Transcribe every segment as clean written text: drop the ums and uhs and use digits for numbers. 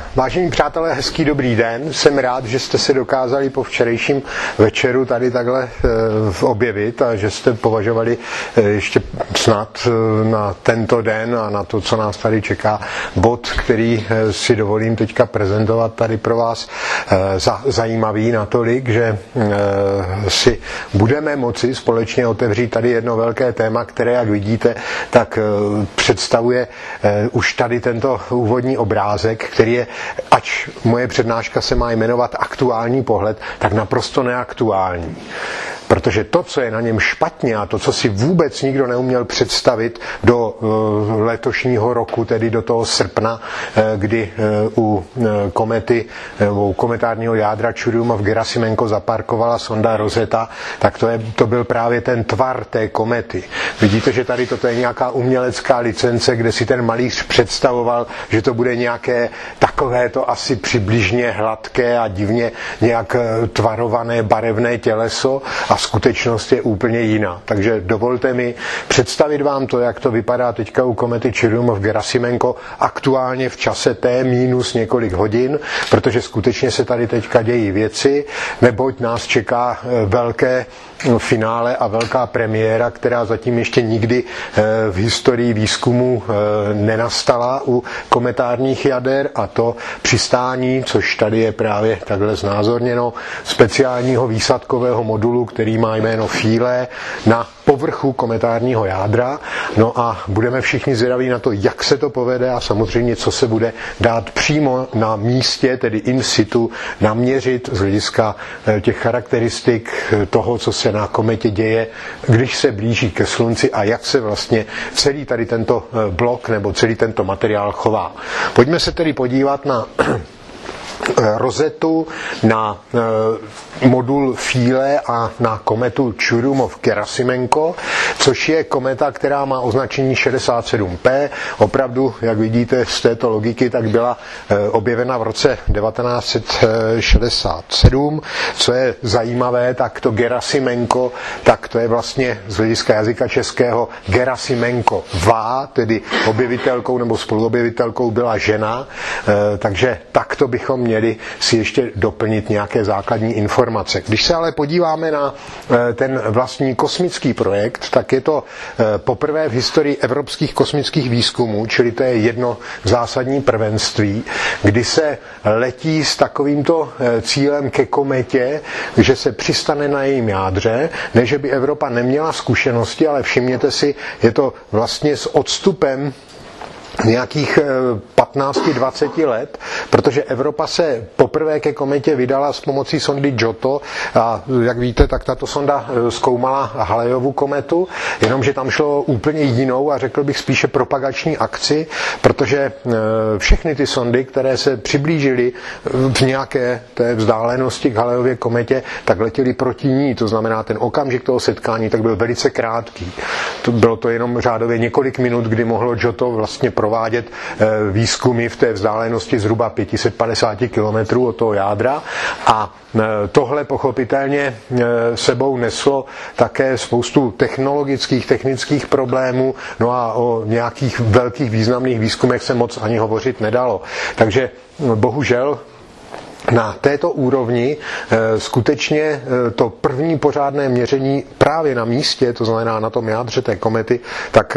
Vážení přátelé, hezký dobrý den. Jsem rád, že jste se dokázali po včerejším večeru tady takhle objevit a že jste považovali ještě snad na tento den a na to, co nás tady čeká, bod, který si dovolím teďka prezentovat tady pro vás za zajímavý natolik, že si budeme moci společně otevřít tady jedno velké téma, které, jak vidíte, tak představuje už tady tento úvodní obrázek, který je, ač moje přednáška se má jmenovat Aktuální pohled, tak naprosto neaktuální. Protože to, co je na něm špatně a to, co si vůbec nikdo neuměl představit do letošního roku, tedy do toho srpna, kdy u komety, u kometárního jádra Churyumov-Gerasimenko zaparkovala sonda Rosetta, tak to byl právě ten tvar té komety. Vidíte, že tady toto je nějaká umělecká licence, kde si ten malíř představoval, že to bude nějaké takovéto asi přibližně hladké a divně nějak tvarované barevné těleso a skutečnost je úplně jiná. Takže dovolte mi představit vám to, jak to vypadá teďka u komety Churyumov-Gerasimenko aktuálně v čase T minus několik hodin, protože skutečně se tady teďka dějí věci, neboť nás čeká velké finále a velká premiéra, která zatím ještě nikdy v historii výzkumu nenastala u kometárních jader, a to přistání, což tady je právě takhle znázorněno, speciálního výsadkového modulu, který má jméno Philae, na povrchu kometárního jádra. No a budeme všichni zvědaví na to, jak se to povede a samozřejmě, co se bude dát přímo na místě, tedy in situ, naměřit z hlediska těch charakteristik toho, co se na kometě děje, když se blíží ke Slunci a jak se vlastně celý tady tento blok nebo celý tento materiál chová. Pojďme se tedy podívat na Rosetu, na modul Philae a na kometu Churyumov-Gerasimenko, což je kometa, která má označení 67P. Opravdu, jak vidíte z této logiky, tak byla objevena v roce 1967. Co je zajímavé, tak to Gerasimenko, tak to je vlastně z hlediska jazyka českého Gerasimenková, tedy objevitelkou nebo spoluobjevitelkou byla žena, takže takto bychom měli si ještě doplnit nějaké základní informace. Když se ale podíváme na ten vlastní kosmický projekt, tak je to poprvé v historii evropských kosmických výzkumů, čili to je jedno zásadní prvenství, kdy se letí s takovýmto cílem ke kometě, že se přistane na jejím jádře, ne že by Evropa neměla zkušenosti, ale všimněte si, je to vlastně s odstupem nějakých 15-20 let, protože Evropa se poprvé ke kometě vydala s pomocí sondy Giotto a jak víte, tak tato sonda zkoumala Halleyůvu kometu, jenomže tam šlo úplně jinou a řekl bych spíše propagační akci, protože všechny ty sondy, které se přiblížily v nějaké té vzdálenosti k Halleyově kometě, tak letěly proti ní, to znamená ten okamžik toho setkání tak byl velice krátký. Bylo to jenom řádově několik minut, kdy mohlo Giotto vlastně provádět výzkumy v té vzdálenosti zhruba 550 km od toho jádra a tohle pochopitelně sebou neslo také spoustu technických problémů, no a o nějakých velkých významných výzkumech se moc ani hovořit nedalo. Takže bohužel na této úrovni skutečně to první pořádné měření právě na místě, to znamená na tom jádře té komety, tak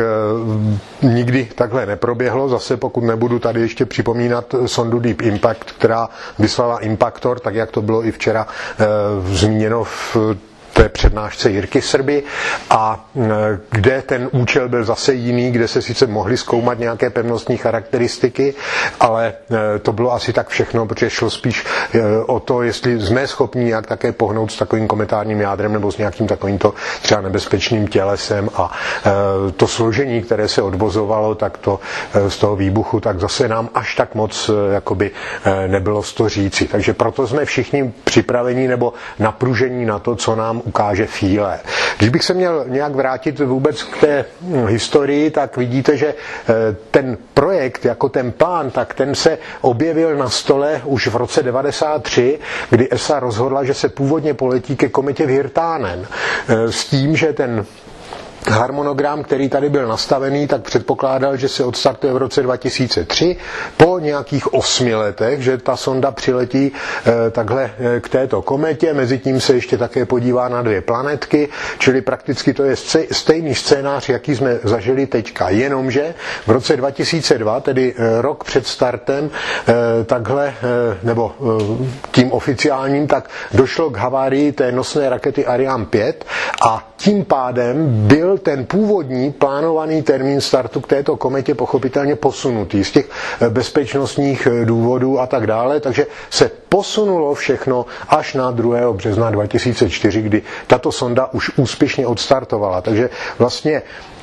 nikdy takhle neproběhlo. Zase pokud nebudu tady ještě připomínat sondu Deep Impact, která vyslala impaktor, tak jak to bylo i včera zmíněno v té přednášce Jirky Srby, a kde ten účel byl zase jiný, kde se sice mohly zkoumat nějaké pevnostní charakteristiky, ale to bylo asi tak všechno, protože šlo spíš o to, jestli jsme schopni nějak také pohnout s takovým kometárním jádrem nebo s nějakým takovýmto třeba nebezpečným tělesem, a to složení, které se odvozovalo, tak to z toho výbuchu, tak zase nám až tak moc jakoby nebylo z toho říci. Takže proto jsme všichni připraveni nebo napružení na to, co nám ukáže Philae. Když bych se měl nějak vrátit vůbec k té historii, tak vidíte, že ten projekt, jako ten plán, tak ten se objevil na stole už v roce 1993, kdy ESA rozhodla, že se původně poletí ke kometě Virtanen s tím, že ten harmonogram, který tady byl nastavený, tak předpokládal, že se odstartuje v roce 2003. Po nějakých 8 letech, že ta sonda přiletí takhle k této kometě, mezi tím se ještě také podívá na 2 planetky, čili prakticky to je stejný scénář, jaký jsme zažili teďka. Jenomže v roce 2002, tedy rok před startem, takhle, nebo tím oficiálním, tak došlo k havárii té nosné rakety Ariane 5 a tím pádem byl ten původní plánovaný termín startu k této kometě pochopitelně posunutý z těch bezpečnostních důvodů a tak dále, takže se posunulo všechno až na 2. března 2004, kdy tato sonda už úspěšně odstartovala. Takže vlastně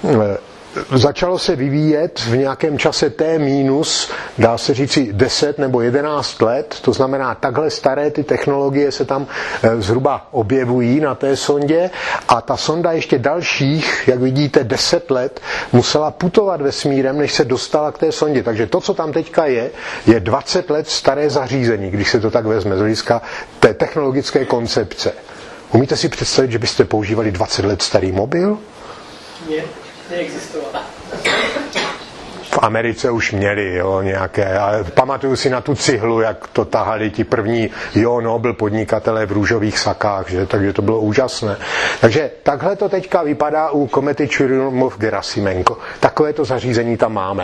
začalo se vyvíjet v nějakém čase T minus, dá se říci 10 nebo 11 let, to znamená takhle staré ty technologie se tam zhruba objevují na té sondě a ta sonda ještě dalších, jak vidíte, 10 let musela putovat vesmírem, než se dostala k té sondě. Takže to, co tam teďka je 20 let staré zařízení, když se to tak vezme z hlediska té technologické koncepce. Umíte si představit, že byste používali 20 let starý mobil? Ne. Neexistovala. V Americe už měli nějaké, ale pamatuju si na tu cihlu, jak to tahali ti první Nobel podnikatelé v růžových sakách, že? Takže to bylo úžasné. Takže takhle to teďka vypadá u komety Churyumov-Gerasimenko. Takovéto zařízení tam máme.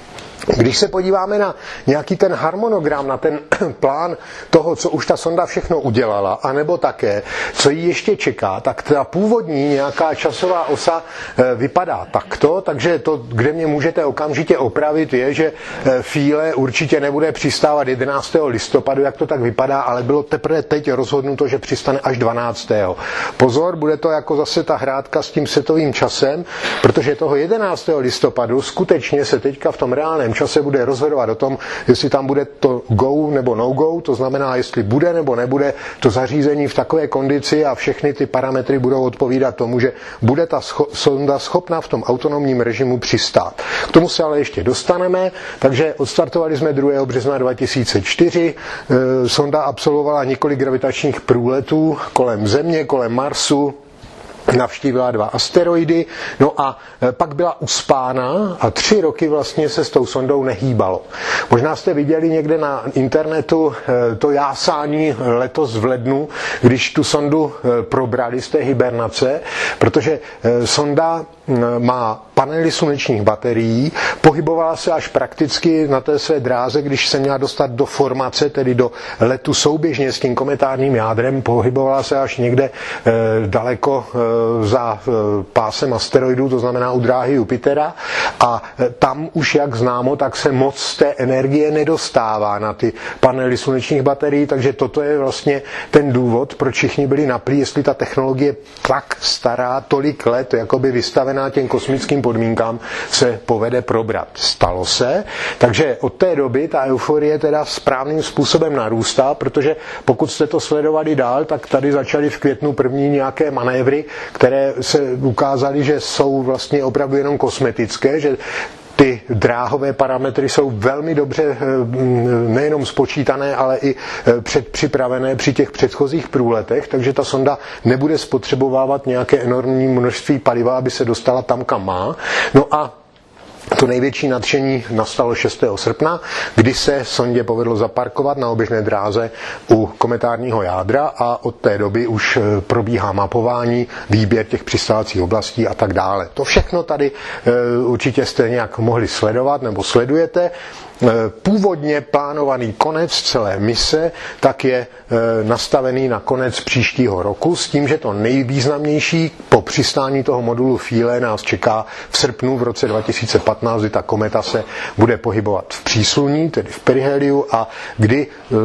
Když se podíváme na nějaký ten harmonogram, na ten plán toho, co už ta sonda všechno udělala, anebo také, co jí ještě čeká, tak ta původní nějaká časová osa vypadá takto, takže to, kde mě můžete okamžitě opravit, je, že Philae určitě nebude přistávat 11. listopadu, jak to tak vypadá, ale bylo teprve teď rozhodnuto, že přistane až 12. Pozor, bude to jako zase ta hrátka s tím světovým časem, protože toho 11. listopadu skutečně se teďka v tom reálném čase bude rozhodovat o tom, jestli tam bude to go nebo no go, to znamená, jestli bude nebo nebude to zařízení v takové kondici a všechny ty parametry budou odpovídat tomu, že bude ta sonda schopna v tom autonomním režimu přistát. K tomu se ale ještě dostaneme, takže odstartovali jsme 2. března 2004, sonda absolvovala několik gravitačních průletů kolem Země, kolem Marsu, navštívila 2 asteroidy, no a pak byla uspána a 3 roky vlastně se s tou sondou nehýbalo. Možná jste viděli někde na internetu to jásání letos v lednu, když tu sondu probrali z té hibernace, protože sonda má panely slunečních baterií, pohybovala se až prakticky na té své dráze, když se měla dostat do formace, tedy do letu souběžně s tím kometárním jádrem, pohybovala se až někde daleko za pásem asteroidů, to znamená u dráhy Jupitera, a tam už, jak známo, tak se moc té energie nedostává na ty panely slunečních baterií, takže toto je vlastně ten důvod, proč všichni byli naplí, jestli ta technologie tak stará, tolik let, jakoby vystavená těm kosmickým podmínkám, se povede probrat. Stalo se, takže od té doby ta euforie teda správným způsobem narůstá, protože pokud jste to sledovali dál, tak tady začaly v květnu první nějaké manévry, které se ukázaly, že jsou vlastně opravdu jenom kosmetické, že ty dráhové parametry jsou velmi dobře nejenom spočítané, ale i předpřipravené při těch předchozích průletech, takže ta sonda nebude spotřebovávat nějaké enormní množství paliva, aby se dostala tam, kam má. No a to největší nadšení nastalo 6. srpna, kdy se sondě povedlo zaparkovat na oběžné dráze u kometárního jádra a od té doby už probíhá mapování, výběr těch přistávacích oblastí a tak dále. To všechno tady určitě jste nějak mohli sledovat nebo sledujete. Původně plánovaný konec celé mise tak je nastavený na konec příštího roku s tím, že to nejvýznamnější po přistání toho modulu Philae nás čeká v srpnu v roce 2015, kdy ta kometa se bude pohybovat v přísluní, tedy v periheliu, a kdy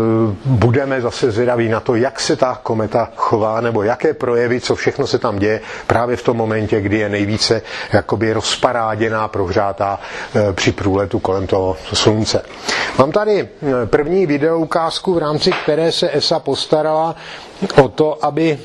budeme zase zvědaví na to, jak se ta kometa chová nebo jaké projevy, co všechno se tam děje právě v tom momentě, kdy je nejvíce jakoby rozparáděná, prohřátá při průletu kolem toho slunce. Mám tady první videoukázku, v rámci které se ESA postarala o to, aby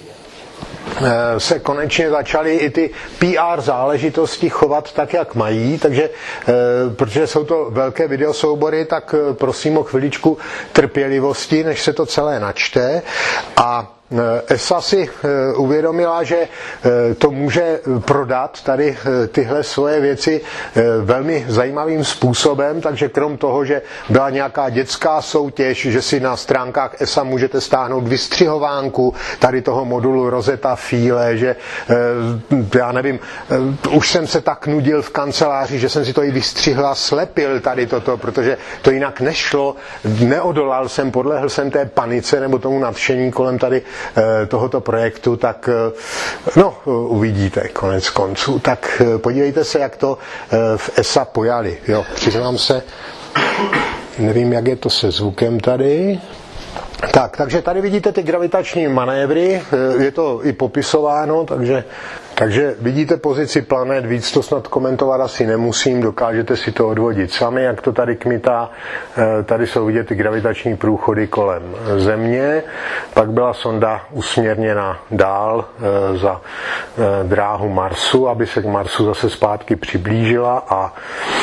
se konečně začaly i ty PR záležitosti chovat tak, jak mají, takže protože jsou to velké videosoubory, tak prosím o chviličku trpělivosti, než se to celé načte. A ESA si uvědomila, že to může prodat tady tyhle svoje věci velmi zajímavým způsobem, takže krom toho, že byla nějaká dětská soutěž, že si na stránkách ESA můžete stáhnout vystřihovánku tady toho modulu Rosetta File, že já nevím, už jsem se tak nudil v kanceláři, že jsem si to i vystřihl a slepil tady toto, protože to jinak nešlo, neodolal jsem, podlehl jsem té panice nebo tomu nadšení kolem tady tohoto projektu, tak no, uvidíte konec konců. Tak podívejte se, jak to v ESA pojali. Jo, přiznám se, nevím, jak je to se zvukem tady. Takže tady vidíte ty gravitační manévry, je to i popisováno, takže vidíte pozici planet, víc to snad komentovat asi nemusím, dokážete si to odvodit sami, jak to tady kmitá. Tady jsou vidět ty gravitační průchody kolem Země, pak byla sonda usměrněna dál za dráhu Marsu, aby se k Marsu zase zpátky přiblížila a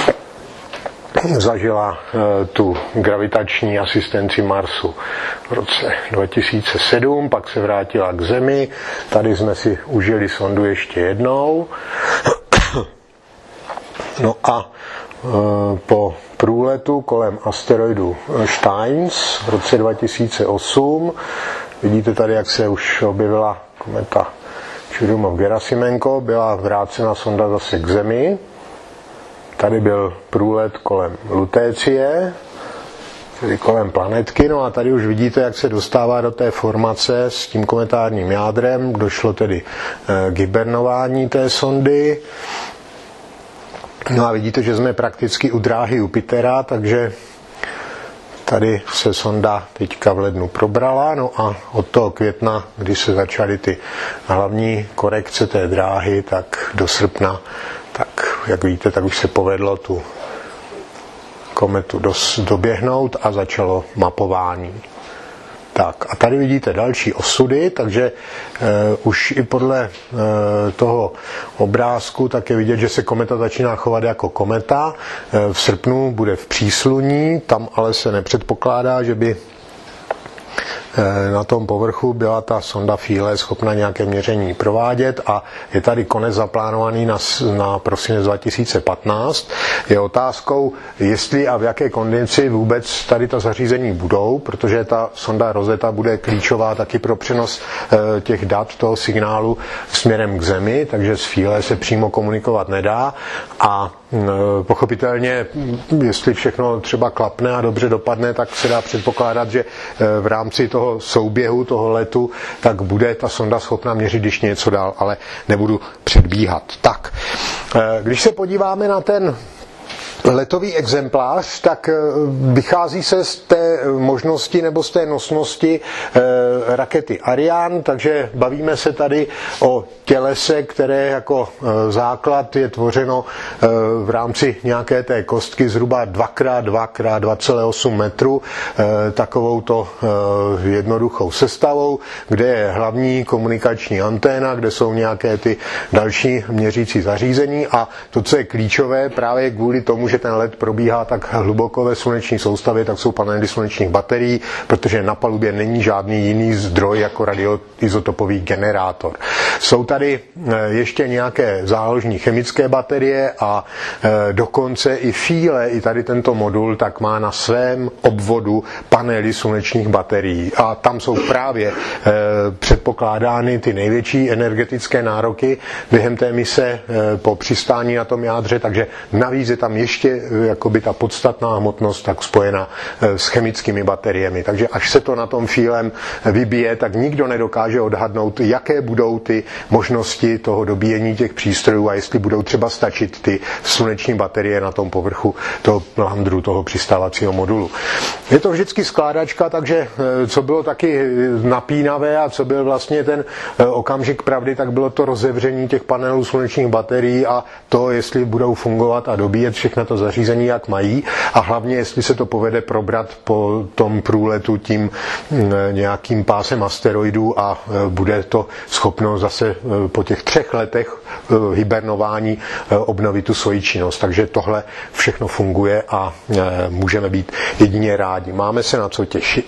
zažila tu gravitační asistenci Marsu v roce 2007, pak se vrátila k Zemi, tady jsme si užili sondu ještě jednou. No a po průletu kolem asteroidu Steins v roce 2008, vidíte tady, jak se už objevila kometa Churyumov-Gerasimenko, byla vrácena sonda zase k Zemi. Tady byl průlet kolem Lutécie, tedy kolem planetky, no a tady už vidíte, jak se dostává do té formace s tím kometárním jádrem. Došlo tedy k hibernování té sondy. No a vidíte, že jsme prakticky u dráhy Jupitera, takže tady se sonda teďka v lednu probrala, no a od toho května, kdy se začaly ty hlavní korekce té dráhy, tak do srpna, tak jak vidíte, tak už se povedlo tu kometu doběhnout a začalo mapování. Tak a tady vidíte další osudy, takže už i podle toho obrázku tak je vidět, že se kometa začíná chovat jako kometa. V srpnu bude v přísluní, tam ale se nepředpokládá, že by na tom povrchu byla ta sonda Philae schopna nějaké měření provádět a je tady konec zaplánovaný na prosinec 2015. Je otázkou, jestli a v jaké kondici vůbec tady ta zařízení budou, protože ta sonda Rosetta bude klíčová taky pro přenos těch dat, toho signálu směrem k Zemi, takže s Philae se přímo komunikovat nedá a pochopitelně, jestli všechno třeba klapne a dobře dopadne, tak se dá předpokládat, že v rámci toho souběhu, toho letu, tak bude ta sonda schopna měřit když něco dál, ale nebudu předbíhat. Tak, když se podíváme na ten letový exemplář, tak vychází se z té možnosti nebo z té nosnosti rakety Ariane, takže bavíme se tady o tělese, které jako základ je tvořeno v rámci nějaké té kostky zhruba 2x2x2,8 metru, takovouto jednoduchou sestavou, kde je hlavní komunikační anténa, kde jsou nějaké ty další měřící zařízení a to, co je klíčové právě kvůli tomu, že ten let probíhá tak hluboko ve sluneční soustavě, tak jsou panely slunečních baterií, protože na palubě není žádný jiný zdroj jako radioizotopový generátor. Jsou tady ještě nějaké záložní chemické baterie a dokonce i Philae, i tady tento modul, tak má na svém obvodu panely slunečních baterií a tam jsou právě předpokládány ty největší energetické nároky během té mise po přistání na tom jádře, takže navíc je tam ještě jakoby ta podstatná hmotnost tak spojena s chemickými bateriemi. Takže až se to na tom Philaem vybije, tak nikdo nedokáže odhadnout, jaké budou ty možnosti toho dobíjení těch přístrojů a jestli budou třeba stačit ty sluneční baterie na tom povrchu toho landru, toho přistávacího modulu. Je to vždycky skládačka, takže co bylo taky napínavé a co byl vlastně ten okamžik pravdy, tak bylo to rozevření těch panelů slunečních baterií a to, jestli budou fungovat a dobíjet všechna to zařízení, jak mají a hlavně, jestli se to povede probrat po tom průletu tím nějakým pásem asteroidů a bude to schopno zase po těch 3 letech hibernování obnovit tu svoji činnost. Takže tohle všechno funguje a můžeme být jedině rádi. Máme se na co těšit.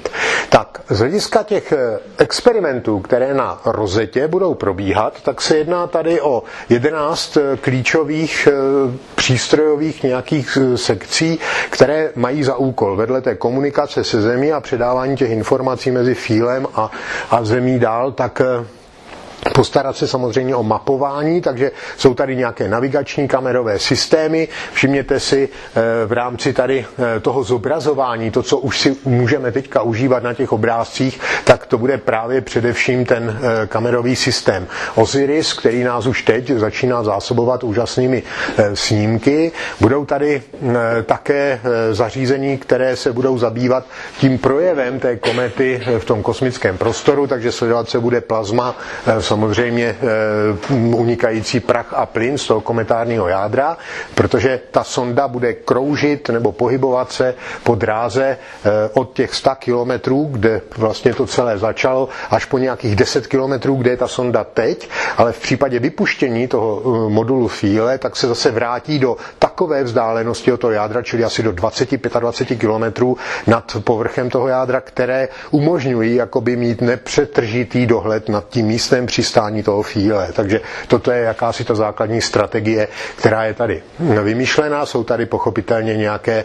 Tak z hlediska těch experimentů, které na rozetě budou probíhat, tak se jedná tady o 11 klíčových přístrojových nějakých sekcí, které mají za úkol vedle té komunikace se Zemí a předávání těch informací mezi fílem a Zemí dál, tak postarat se samozřejmě o mapování, takže jsou tady nějaké navigační kamerové systémy. Všimněte si v rámci tady toho zobrazování, to, co už si můžeme teďka užívat na těch obrázcích, tak to bude právě především ten kamerový systém Osiris, který nás už teď začíná zásobovat úžasnými snímky. Budou tady také zařízení, které se budou zabývat tím projevem té komety v tom kosmickém prostoru, takže sledovat se bude plazma, samozřejmě unikající prach a plyn z toho kometárního jádra, protože ta sonda bude kroužit nebo pohybovat se po dráze od těch 100 kilometrů, kde vlastně to celé začalo, až po nějakých 10 kilometrů, kde je ta sonda teď, ale v případě vypuštění toho modulu Philae, tak se zase vrátí do takové vzdálenosti od toho jádra, čili asi do 20-25 kilometrů nad povrchem toho jádra, které umožňují jakoby mít nepřetržitý dohled nad tím místem přistání toho Philae. Takže toto je jakási ta základní strategie, která je tady vymyšlená. Jsou tady pochopitelně nějaké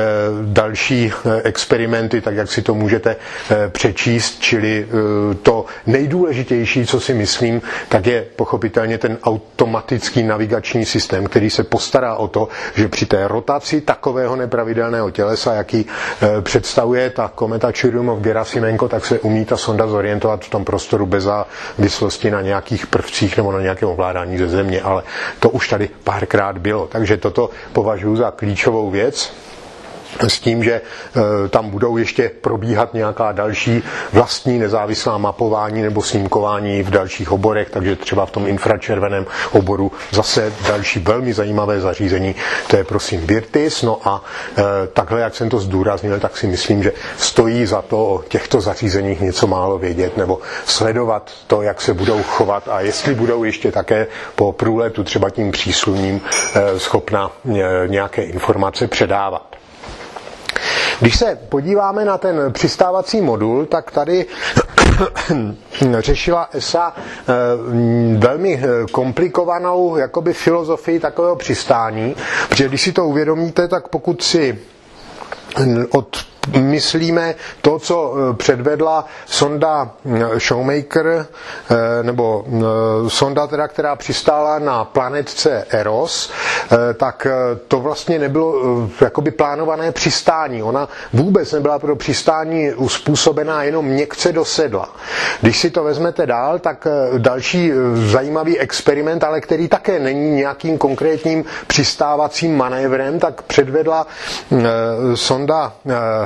další experimenty, tak jak si to můžete přečíst, čili to nejdůležitější, co si myslím, tak je pochopitelně ten automatický navigační systém, který se postará o to, že při té rotaci takového nepravidelného tělesa, jaký představuje ta kometa Churyumov-Gerasimenko, tak se umí ta sonda zorientovat v tom prostoru bez závislosti na nějakých prvcích nebo na nějakém ovládání ze Země, ale to už tady párkrát bylo. Takže toto považuji za klíčovou věc, s tím, že tam budou ještě probíhat nějaká další vlastní nezávislá mapování nebo snímkování v dalších oborech, takže třeba v tom infračerveném oboru zase další velmi zajímavé zařízení, to je prosím Virtis. No a takhle, jak jsem to zdůraznil, tak si myslím, že stojí za to o těchto zařízeních něco málo vědět nebo sledovat to, jak se budou chovat a jestli budou ještě také po průletu třeba tím příslunním schopna nějaké informace předávat. Když se podíváme na ten přistávací modul, tak tady řešila ESA velmi komplikovanou jakoby filozofii takového přistání, protože když si to uvědomíte, tak pokud si myslíme to, co předvedla sonda Shoemaker, nebo sonda teda, která přistála na planetce Eros, tak to vlastně nebylo jakoby plánované přistání. Ona vůbec nebyla pro přistání uspůsobená, jenom měkce do sedla. Když si to vezmete dál, tak další zajímavý experiment, ale který také není nějakým konkrétním přistávacím manévrem, tak předvedla sonda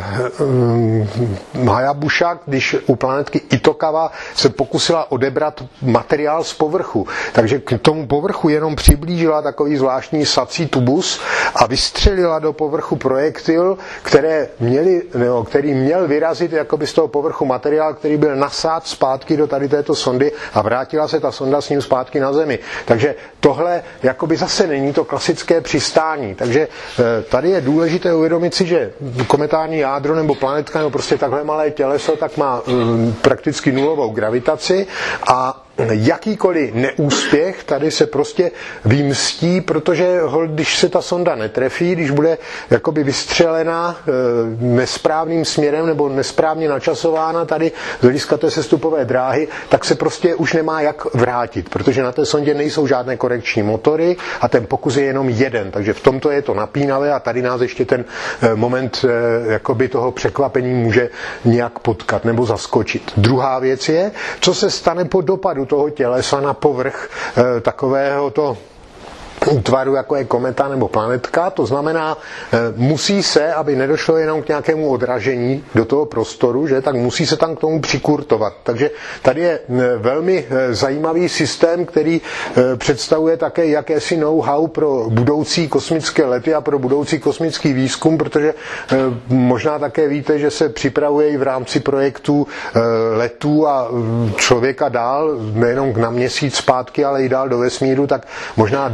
Hayabusa, když u planetky Itokawa se pokusila odebrat materiál z povrchu. Takže k tomu povrchu jenom přiblížila takový zvláštní sací tubus a vystřelila do povrchu projektil, který měl vyrazit jakoby z toho povrchu materiál, který byl nasát zpátky do tady této sondy a vrátila se ta sonda s ním zpátky na Zemi. Takže tohle jakoby zase není to klasické přistání. Takže tady je důležité uvědomit si, že kometární jádro nebo planetka, nebo prostě takhle malé těleso, tak má prakticky nulovou gravitaci a jakýkoliv neúspěch tady se prostě vymstí, protože když se ta sonda netrefí, když bude jakoby vystřelená nesprávným směrem nebo nesprávně načasována tady z hlediska té sestupové dráhy, tak se prostě už nemá jak vrátit, protože na té sondě nejsou žádné korekční motory a ten pokus je jenom jeden, takže v tomto je to napínavé a tady nás ještě ten moment jakoby toho překvapení může nějak potkat nebo zaskočit. Druhá věc je, co se stane po dopadu toho tělesa na povrch takového to útvaru, jako je kometa nebo planetka, to znamená, musí se, aby nedošlo jenom k nějakému odražení do toho prostoru, že, tak musí se tam k tomu přikurtovat. Takže tady je velmi zajímavý systém, který představuje také jakési know-how pro budoucí kosmické lety a pro budoucí kosmický výzkum, protože možná také víte, že se připravuje i v rámci projektů letů a člověka dál, nejenom na Měsíc zpátky, ale i dál do vesmíru, tak možná dřív, než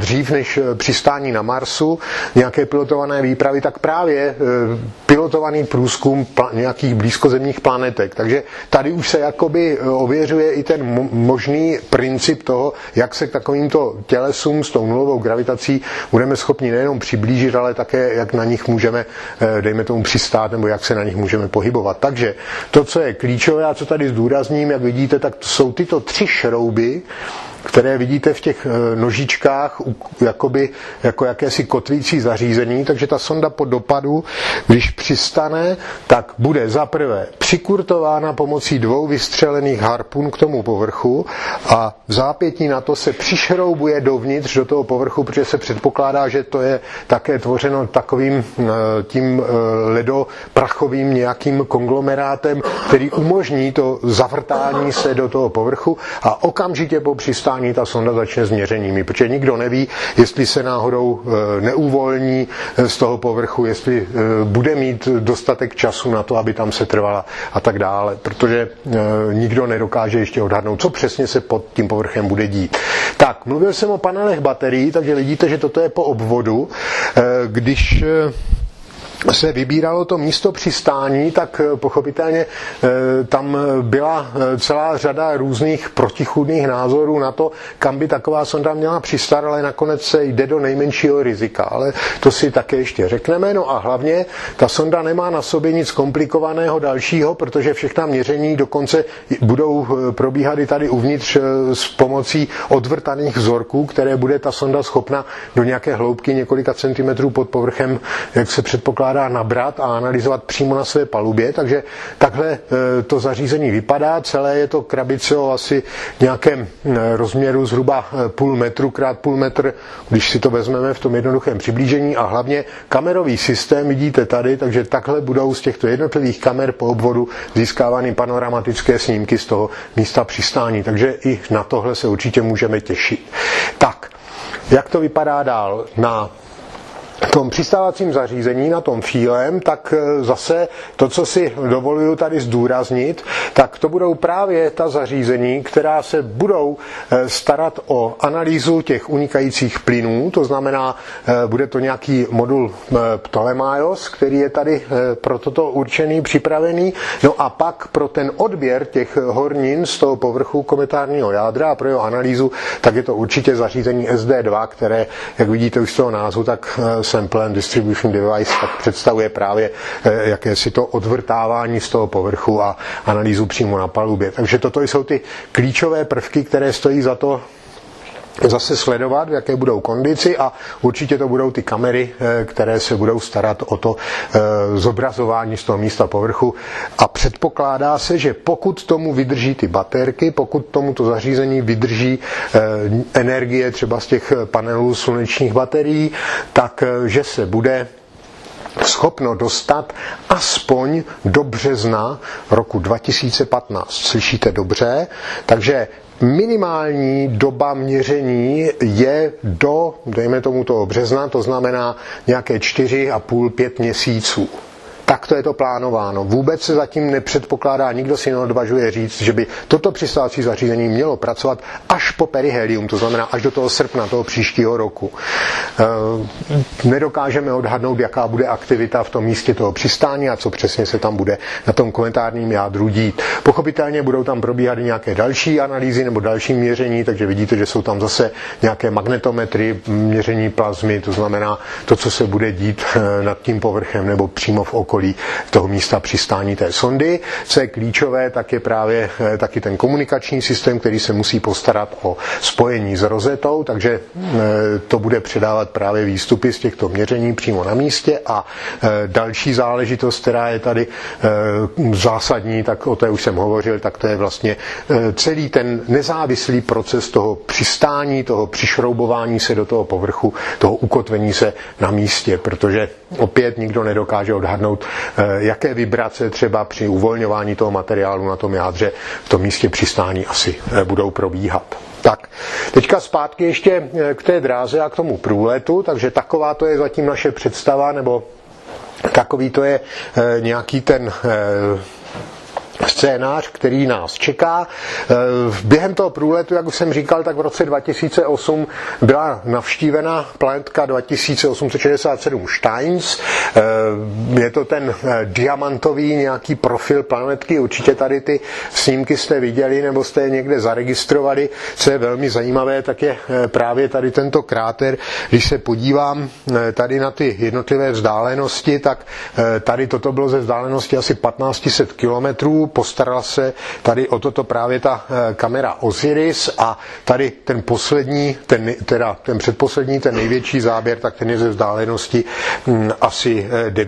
než přistání na Marsu, nějaké pilotované výpravy, tak právě pilotovaný průzkum nějakých blízkozemních planetek. Takže tady už se jakoby ověřuje i ten možný princip toho, jak se k takovýmto tělesům s tou nulovou gravitací budeme schopni nejenom přiblížit, ale také jak na nich můžeme, dejme tomu, přistát, nebo jak se na nich můžeme pohybovat. Takže to, co je klíčové a co tady zdůrazním, jak vidíte, tak to jsou tyto 3 šrouby, které vidíte v těch nožičkách jakoby, jako jakési kotvící zařízení, takže ta sonda po dopadu, když přistane, tak bude zaprvé přikurtována pomocí 2 vystřelených harpun k tomu povrchu a v zápětí na to se přišroubuje dovnitř do toho povrchu, protože se předpokládá, že to je také tvořeno takovým tím ledoprachovým nějakým konglomerátem, který umožní to zavrtání se do toho povrchu a okamžitě po přistání ta sonda začne s měřeními, protože nikdo neví, jestli se náhodou neuvolní z toho povrchu, jestli bude mít dostatek času na to, aby tam se trvala a tak dále, protože nikdo nedokáže ještě odhadnout, co přesně se pod tím povrchem bude dít. Tak, mluvil jsem o panelech baterií, takže vidíte, že toto je po obvodu. Když se vybíralo to místo přistání, tak pochopitelně tam byla celá řada různých protichůdných názorů na to, kam by taková sonda měla přistát, ale nakonec se jde do nejmenšího rizika. Ale to si také ještě řekneme. No a hlavně ta sonda nemá na sobě nic komplikovaného dalšího, protože všechna měření dokonce budou probíhat i tady uvnitř s pomocí odvrtaných vzorků, které bude ta sonda schopna do nějaké hloubky několika centimetrů pod povrchem, jak se předpokládá, nabrat a analyzovat přímo na své palubě, takže takhle to zařízení vypadá. Celé je to krabice o asi nějakém rozměru zhruba 0,5 metru krát 0,5 metru, když si to vezmeme v tom jednoduchém přiblížení a hlavně kamerový systém vidíte tady, takže takhle budou z těchto jednotlivých kamer po obvodu získávány panoramatické snímky z toho místa přistání, takže i na tohle se určitě můžeme těšit. Tak, jak to vypadá dál? Na tom přistávacím zařízení, na tom fílem, tak zase to, co si dovoluju tady zdůraznit, tak to budou právě ta zařízení, která se budou starat o analýzu těch unikajících plynů, to znamená, bude to nějaký modul Ptolemaios, který je tady pro toto určený, připravený, no a pak pro ten odběr těch hornin z toho povrchu kometárního jádra a pro jeho analýzu, tak je to určitě zařízení SD2, které, jak vidíte už z toho názvu, tak Sample and Distribution Device, tak představuje právě jakési to odvrtávání z toho povrchu a analýzu přímo na palubě. Takže toto jsou ty klíčové prvky, které stojí za to zase sledovat, v jaké budou kondici a určitě to budou ty kamery, které se budou starat o to zobrazování z toho místa povrchu a předpokládá se, že pokud tomu vydrží ty baterky, pokud tomuto zařízení vydrží energie třeba z těch panelů slunečních baterií, tak že se bude schopno dostat aspoň do března roku 2015. Slyšíte dobře? Takže minimální doba měření je do, dejme tomu toho března, to znamená nějaké 4,5–5 měsíců. Tak to je to plánováno. Vůbec se zatím nepředpokládá, nikdo si neodvažuje říct, že by toto přistávací zařízení mělo pracovat až po perihelium, to znamená až do toho srpna toho příštího roku. Nedokážeme odhadnout, jaká bude aktivita v tom místě toho přistání a co přesně se tam bude na tom kometárním jádru dít. Pochopitelně budou tam probíhat nějaké další analýzy nebo další měření, takže vidíte, že jsou tam zase nějaké magnetometry, měření plazmy, to znamená to, co se bude dít nad tím povrchem nebo přímo v okolí toho místa přistání té sondy. Co je klíčové, tak je právě taky ten komunikační systém, který se musí postarat o spojení s rozetou, takže to bude předávat právě výstupy z těchto měření přímo na místě a další záležitost, která je tady zásadní, tak o té už jsem hovořil, tak to je vlastně celý ten nezávislý proces toho přistání, toho přišroubování se do toho povrchu, toho ukotvení se na místě, protože opět nikdo nedokáže odhadnout, jaké vibrace třeba při uvolňování toho materiálu na tom jádře v tom místě přistání asi budou probíhat. Tak, teďka zpátky ještě k té dráze a k tomu průletu, takže taková to je zatím naše představa, nebo takový to je nějaký ten scénář, který nás čeká. Během toho průletu, jak už jsem říkal, tak v roce 2008 byla navštívena planetka 2867 Steins. Je to ten diamantový nějaký profil planetky. Určitě tady ty snímky jste viděli nebo jste je někde zaregistrovali. Co je velmi zajímavé, tak je právě tady tento kráter. Když se podívám tady na ty jednotlivé vzdálenosti, tak tady toto bylo ze vzdálenosti asi 1500 kilometrů. Postarala se tady o toto právě ta kamera Osiris a tady ten poslední, ten předposlední, ten největší záběr, tak ten je ze vzdálenosti asi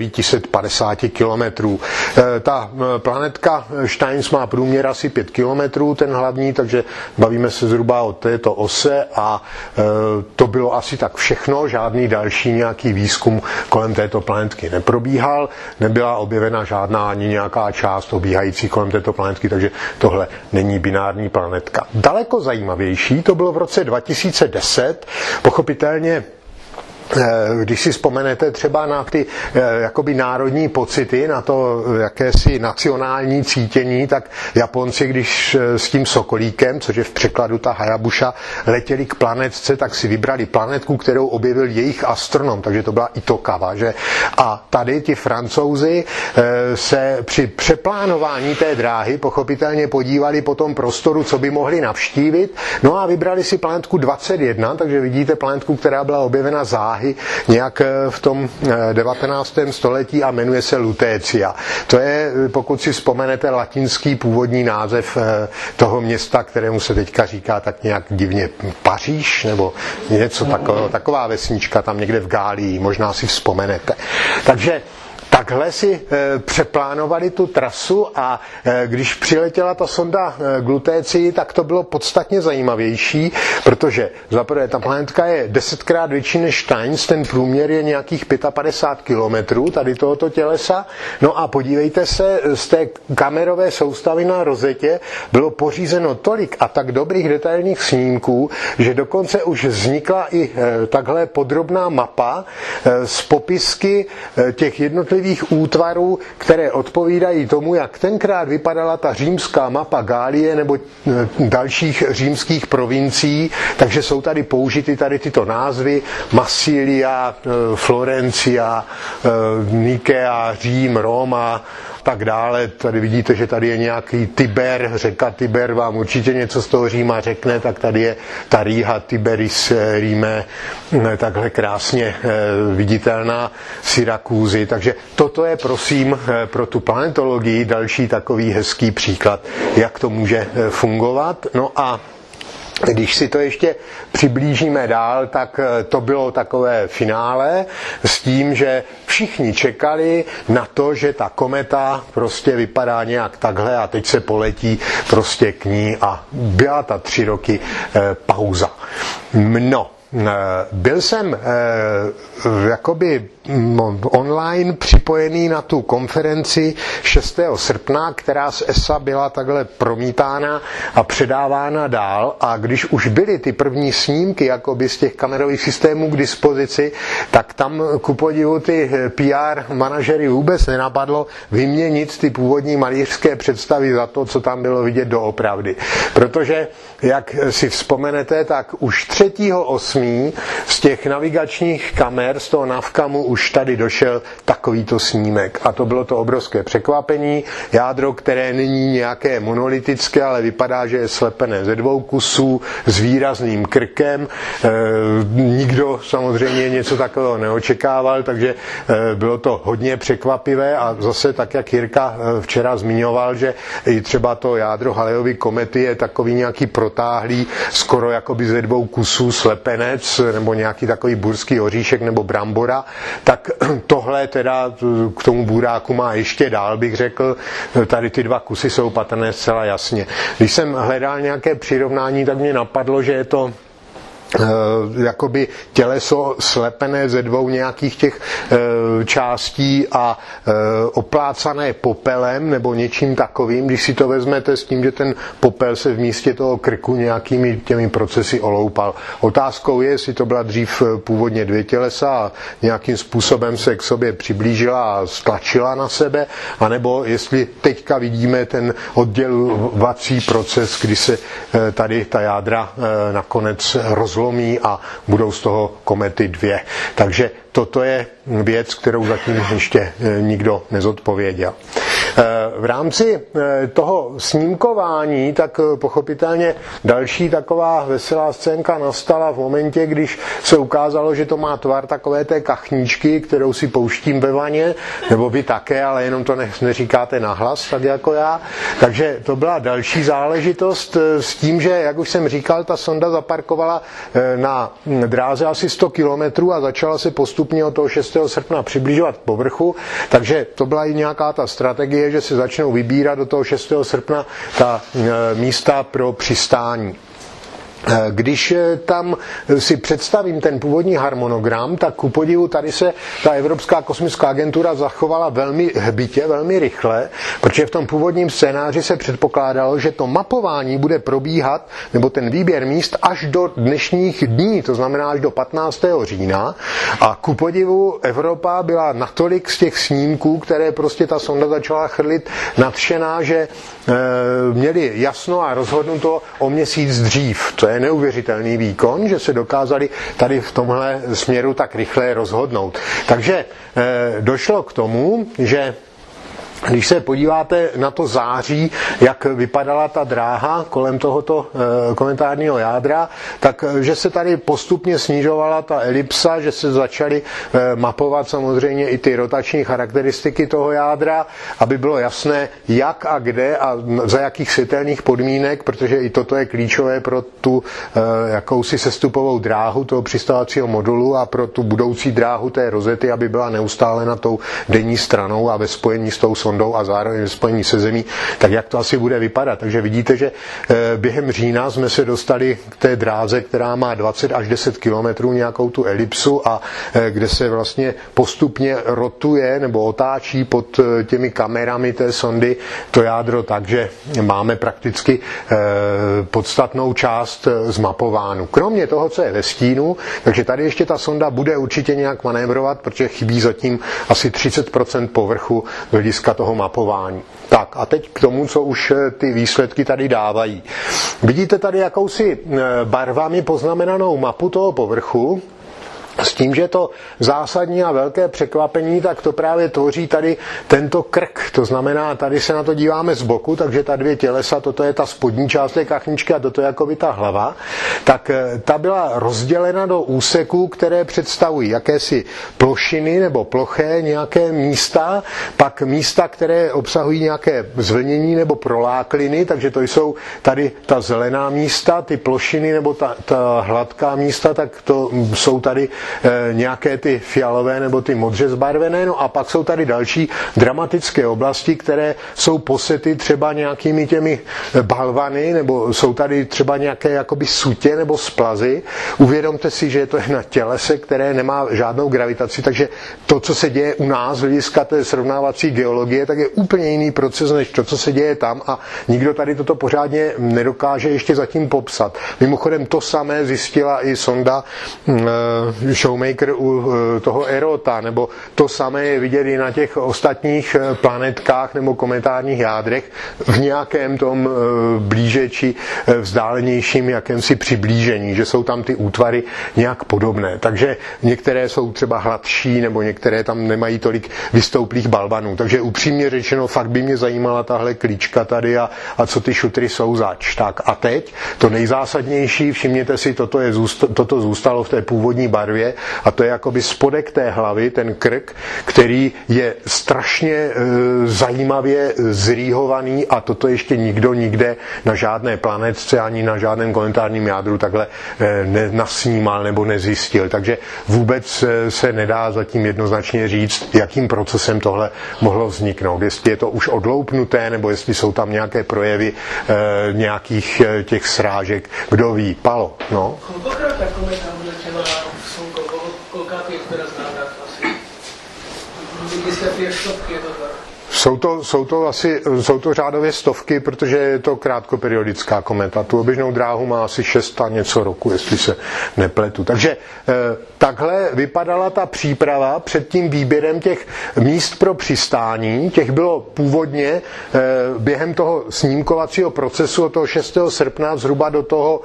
950 kilometrů. Ta planetka Steins má průměr asi 5 kilometrů, ten hlavní, takže bavíme se zhruba o této ose a to bylo asi tak všechno, žádný další nějaký výzkum kolem této planetky neprobíhal, nebyla objevena žádná ani nějaká část obíhající kolem této planetky, takže tohle není binární planetka. Daleko zajímavější to bylo v roce 2010, pochopitelně. Když si vzpomenete třeba na ty jakoby národní pocity, na to jakési nacionální cítění, tak Japonci, když s tím Sokolíkem, což je v překladu ta Hayabusa, letěli k planetce, tak si vybrali planetku, kterou objevil jejich astronom, takže to byla Itokawa, že? A tady ti Francouzi se při přeplánování té dráhy pochopitelně podívali po tom prostoru, co by mohli navštívit, no a vybrali si planetku 21, takže vidíte planetku, která byla objevena záhy nějak v tom 19. století a jmenuje se Lutetia. To je, pokud si vzpomenete, latinský původní název toho města, kterému se teďka říká tak nějak divně Paříž, nebo něco takového, taková vesnička tam někde v Gálii, možná si vzpomenete. Takže takhle si přeplánovali tu trasu a když přiletěla ta sonda k Lutécii, tak to bylo podstatně zajímavější, protože zaprvé ta planetka je 10krát větší než Steins, ten průměr je nějakých 55 kilometrů tady tohoto tělesa. No a podívejte se, z té kamerové soustavy na rozetě bylo pořízeno tolik a tak dobrých detailních snímků, že dokonce už vznikla i takhle podrobná mapa s popisky těch jednotlivých útvarů, které odpovídají tomu, jak tenkrát vypadala ta římská mapa Gálie nebo dalších římských provincií, takže jsou tady použity tady tyto názvy Massilia, Florencia, Nikea, Řím, Roma, tak dále. Tady vidíte, že tady je nějaký Tiber, řeka Tiber vám určitě něco z toho Říma řekne, tak tady je ta Riha Tiberis Rime, takhle krásně viditelná, Syrakúzy. Takže toto je, prosím, pro tu planetologii další takový hezký příklad, jak to může fungovat. No a když si to ještě přiblížíme dál, tak to bylo takové finále s tím, že všichni čekali na to, že ta kometa prostě vypadá nějak takhle a teď se poletí prostě k ní a byla ta 3 roky pauza. No, byl jsem jakoby online připojený na tu konferenci 6. srpna, která z ESA byla takhle promítána a předávána dál a když už byly ty první snímky jakoby z těch kamerových systémů k dispozici, tak tam ku podivu ty PR manažery vůbec nenapadlo vyměnit ty původní malířské představy za to, co tam bylo vidět doopravdy. Protože, jak si vzpomenete, tak už 3.8. z těch navigačních kamer, z toho Navcamu už tady došel takovýto snímek. A to bylo to obrovské překvapení. Jádro, které není nějaké monolitické, ale vypadá, že je slepené ze 2 kusů s výrazným krkem. Nikdo samozřejmě něco takového neočekával, takže bylo to hodně překvapivé a zase tak, jak Jirka včera zmiňoval, že i třeba to jádro Halleyovy komety je takový nějaký protáhlý, skoro jakoby ze 2 kusů slepenec nebo nějaký takový burský oříšek nebo brambora, tak tohle teda k tomu buráku má ještě dál, bych řekl. Tady ty 2 kusy jsou patrné zcela jasně. Když jsem hledal nějaké přirovnání, tak mě napadlo, že je to jakoby těleso slepené ze dvou nějakých těch částí a oplácané popelem nebo něčím takovým, když si to vezmete s tím, že ten popel se v místě toho krku nějakými těmi procesy oloupal. Otázkou je, jestli to byla dřív původně dvě tělesa a nějakým způsobem se k sobě přiblížila a stlačila na sebe, anebo jestli teďka vidíme ten oddělovací proces, kdy se tady ta jádra nakonec rozlomí a budou z toho komety dvě. Takže toto je věc, kterou zatím ještě nikdo nezodpověděl. V rámci toho snímkování tak pochopitelně další taková veselá scénka nastala v momentě, když se ukázalo, že to má tvar takové té kachníčky, kterou si pouštím ve vaně, nebo vy také, ale jenom to neříkáte nahlas, tak jako já. Takže to byla další záležitost s tím, že, jak už jsem říkal, ta sonda zaparkovala na dráze asi 100 kilometrů a začala se postupně od toho 6. srpna přibližovat k povrchu, takže to byla i nějaká ta strategie, že se začnou vybírat do toho 6. srpna ta místa pro přistání. Když tam si představím ten původní harmonogram, tak ku podivu tady se ta Evropská kosmická agentura zachovala velmi hbitě, velmi rychle, protože v tom původním scénáři se předpokládalo, že to mapování bude probíhat, nebo ten výběr míst až do dnešních dní, to znamená až do 15. října. A ku podivu Evropa byla natolik z těch snímků, které prostě ta sonda začala chrlit, nadšená, že měli jasno a rozhodnuto o měsíc dřív. To je neuvěřitelný výkon, že se dokázali tady v tomhle směru tak rychle rozhodnout. Takže došlo k tomu, že když se podíváte na to září, jak vypadala ta dráha kolem tohoto kometárního jádra, tak že se tady postupně snižovala ta elipsa, že se začaly mapovat samozřejmě i ty rotační charakteristiky toho jádra, aby bylo jasné, jak a kde a za jakých světelných podmínek, protože i toto je klíčové pro tu jakousi sestupovou dráhu toho přistávacího modulu a pro tu budoucí dráhu té rozety, aby byla neustále na tou denní stranou a ve spojení s tou sondou a zároveň ve spojení se zemí, tak jak to asi bude vypadat. Takže vidíte, že během října jsme se dostali k té dráze, která má 20 až 10 kilometrů nějakou tu elipsu a kde se vlastně postupně rotuje nebo otáčí pod těmi kamerami té sondy to jádro tak, že máme prakticky podstatnou část zmapovánu. Kromě toho, co je ve stínu, takže tady ještě ta sonda bude určitě nějak manévrovat, protože chybí zatím asi 30% povrchu z hlediska toho mapování. Tak a teď k tomu, co už ty výsledky tady dávají. Vidíte tady jakousi barvami poznamenanou mapu toho povrchu, s tím, že to zásadní a velké překvapení, tak to právě tvoří tady tento krk. To znamená, tady se na to díváme z boku, takže ta dvě tělesa, toto je ta spodní část té kachničky a toto je jakoby ta hlava, tak ta byla rozdělena do úseků, které představují jakési plošiny nebo ploché nějaké místa, pak místa, které obsahují nějaké zvlnění nebo prolákliny, takže to jsou tady ta zelená místa, ty plošiny nebo ta hladká místa, tak to jsou tady nějaké ty fialové nebo ty modře zbarvené, no a pak jsou tady další dramatické oblasti, které jsou posety třeba nějakými těmi balvany, nebo jsou tady třeba nějaké jakoby sutě nebo splazy. Uvědomte si, že to je na tělese, které nemá žádnou gravitaci, takže to, co se děje u nás z hlediska té srovnávací geologie, tak je úplně jiný proces, než to, co se děje tam a nikdo tady toto pořádně nedokáže ještě zatím popsat. Mimochodem to samé zjistila i sonda Shoemaker u toho Erota, nebo to samé je vidět i na těch ostatních planetkách nebo kometárních jádrech v nějakém tom blíže či vzdálenějším jakémsi přiblížení, že jsou tam ty útvary nějak podobné. Takže některé jsou třeba hladší, nebo některé tam nemají tolik vystouplých balvanů. Takže upřímně řečeno, fakt by mě zajímala tahle klíčka tady a co ty šutry jsou zač. Tak a teď to nejzásadnější, všimněte si, toto zůstalo v té původní barvě, hlavě a to je jakoby spodek té hlavy, ten krk, který je strašně zajímavě zrýhovaný a toto ještě nikdo nikde na žádné planetce ani na žádném kometárním jádru takhle nasnímal nebo nezjistil. Takže vůbec se nedá zatím jednoznačně říct, jakým procesem tohle mohlo vzniknout. Jestli je to už odloupnuté, nebo jestli jsou tam nějaké projevy nějakých těch srážek, kdo ví. Palo, no. Kolikrát ta kometa uletěla v Slunko? Kolikátý je teda znát asi? Vysvětlí stovky, je to tak? Jsou to řádově stovky, protože je to krátkoperiodická kometa. Tu oběžnou dráhu má asi 6 a něco roku, jestli se nepletu. Takže takhle vypadala ta příprava před tím výběrem těch míst pro přistání. Těch bylo původně během toho snímkovacího procesu od toho 6. srpna zhruba do toho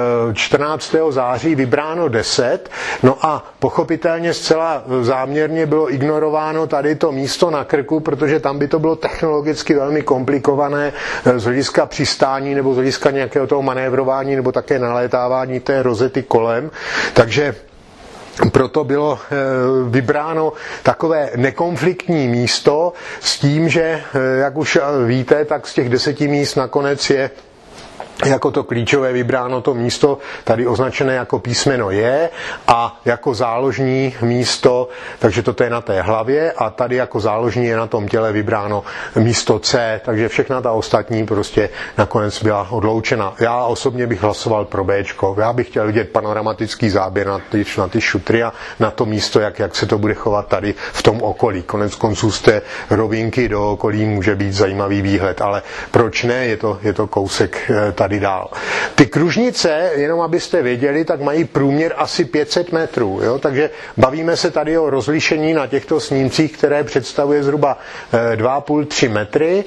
14. září vybráno 10. No a pochopitelně zcela záměrně bylo ignorováno tady to místo na krku, protože tam by to bylo technologicky velmi komplikované z hlediska přistání nebo z hlediska nějakého toho manévrování nebo také nalétávání té rozety kolem. Takže proto bylo vybráno takové nekonfliktní místo s tím, že, jak už víte, tak z těch 10 míst nakonec je jako to klíčové vybráno to místo tady označené jako písmeno J a jako záložní místo, takže toto je na té hlavě a tady jako záložní je na tom těle vybráno místo C, takže všechna ta ostatní prostě nakonec byla odloučena. Já osobně bych hlasoval pro Bčko. Já bych chtěl vidět panoramatický záběr na ty šutry a na to místo, jak se to bude chovat tady v tom okolí. Konec konců z té rovinky do okolí může být zajímavý výhled, ale proč ne, je to kousek tady dál. Ty kružnice, jenom abyste věděli, tak mají průměr asi 500 metrů, jo? Takže bavíme se tady o rozlišení na těchto snímcích, které představuje zhruba 2,5-3 metry,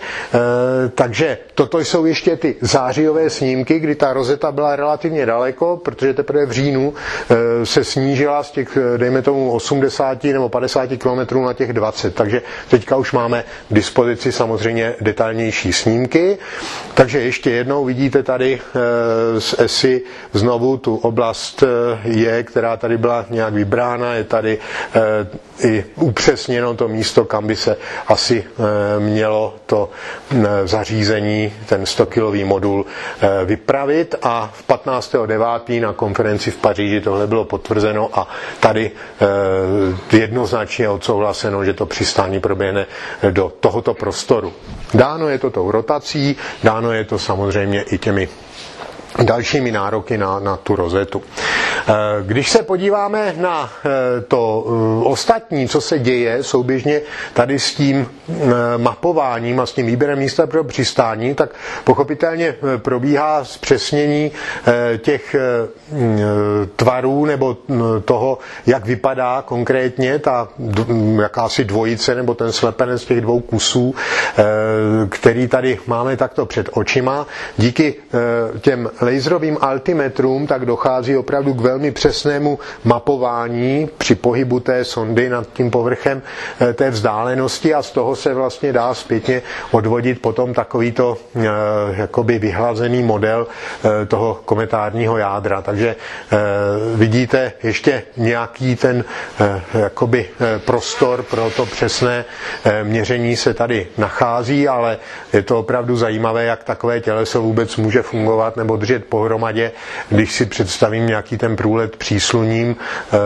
takže toto jsou ještě ty zářijové snímky, kdy ta rozeta byla relativně daleko, protože teprve v říjnu se snížila z těch, dejme tomu, 80 nebo 50 kilometrů na těch 20, takže teďka už máme k dispozici samozřejmě detailnější snímky, takže ještě jednou vidíte tady z ESI znovu tu oblast je, která tady byla nějak vybrána, je tady i upřesněno to místo, kam by se asi mělo to zařízení, ten 100kilový modul vypravit a v 15.9. na konferenci v Paříži tohle bylo potvrzeno a tady jednoznačně odsouhlaseno, že to přistání proběhne do tohoto prostoru. Dáno je to tou rotací, dáno je to samozřejmě i těmi dalšími nároky na tu rozetu. Když se podíváme na to ostatní, co se děje souběžně tady s tím mapováním a s tím výběrem místa pro přistání, tak pochopitelně probíhá zpřesnění těch tvarů nebo toho, jak vypadá konkrétně ta jakási dvojice nebo ten slepenec těch dvou kusů, který tady máme takto před očima. Díky těm laserovým altimetrům tak dochází opravdu k velmi přesnému mapování při pohybu té sondy nad tím povrchem té vzdálenosti a z toho se vlastně dá zpětně odvodit potom takovýto jakoby vyhlazený model toho kometárního jádra. Takže vidíte ještě nějaký ten jakoby prostor pro to přesné měření se tady nachází, ale je to opravdu zajímavé, jak takové těleso vůbec může fungovat nebo držet pohromadě, když si představím nějaký ten průlet přísluním,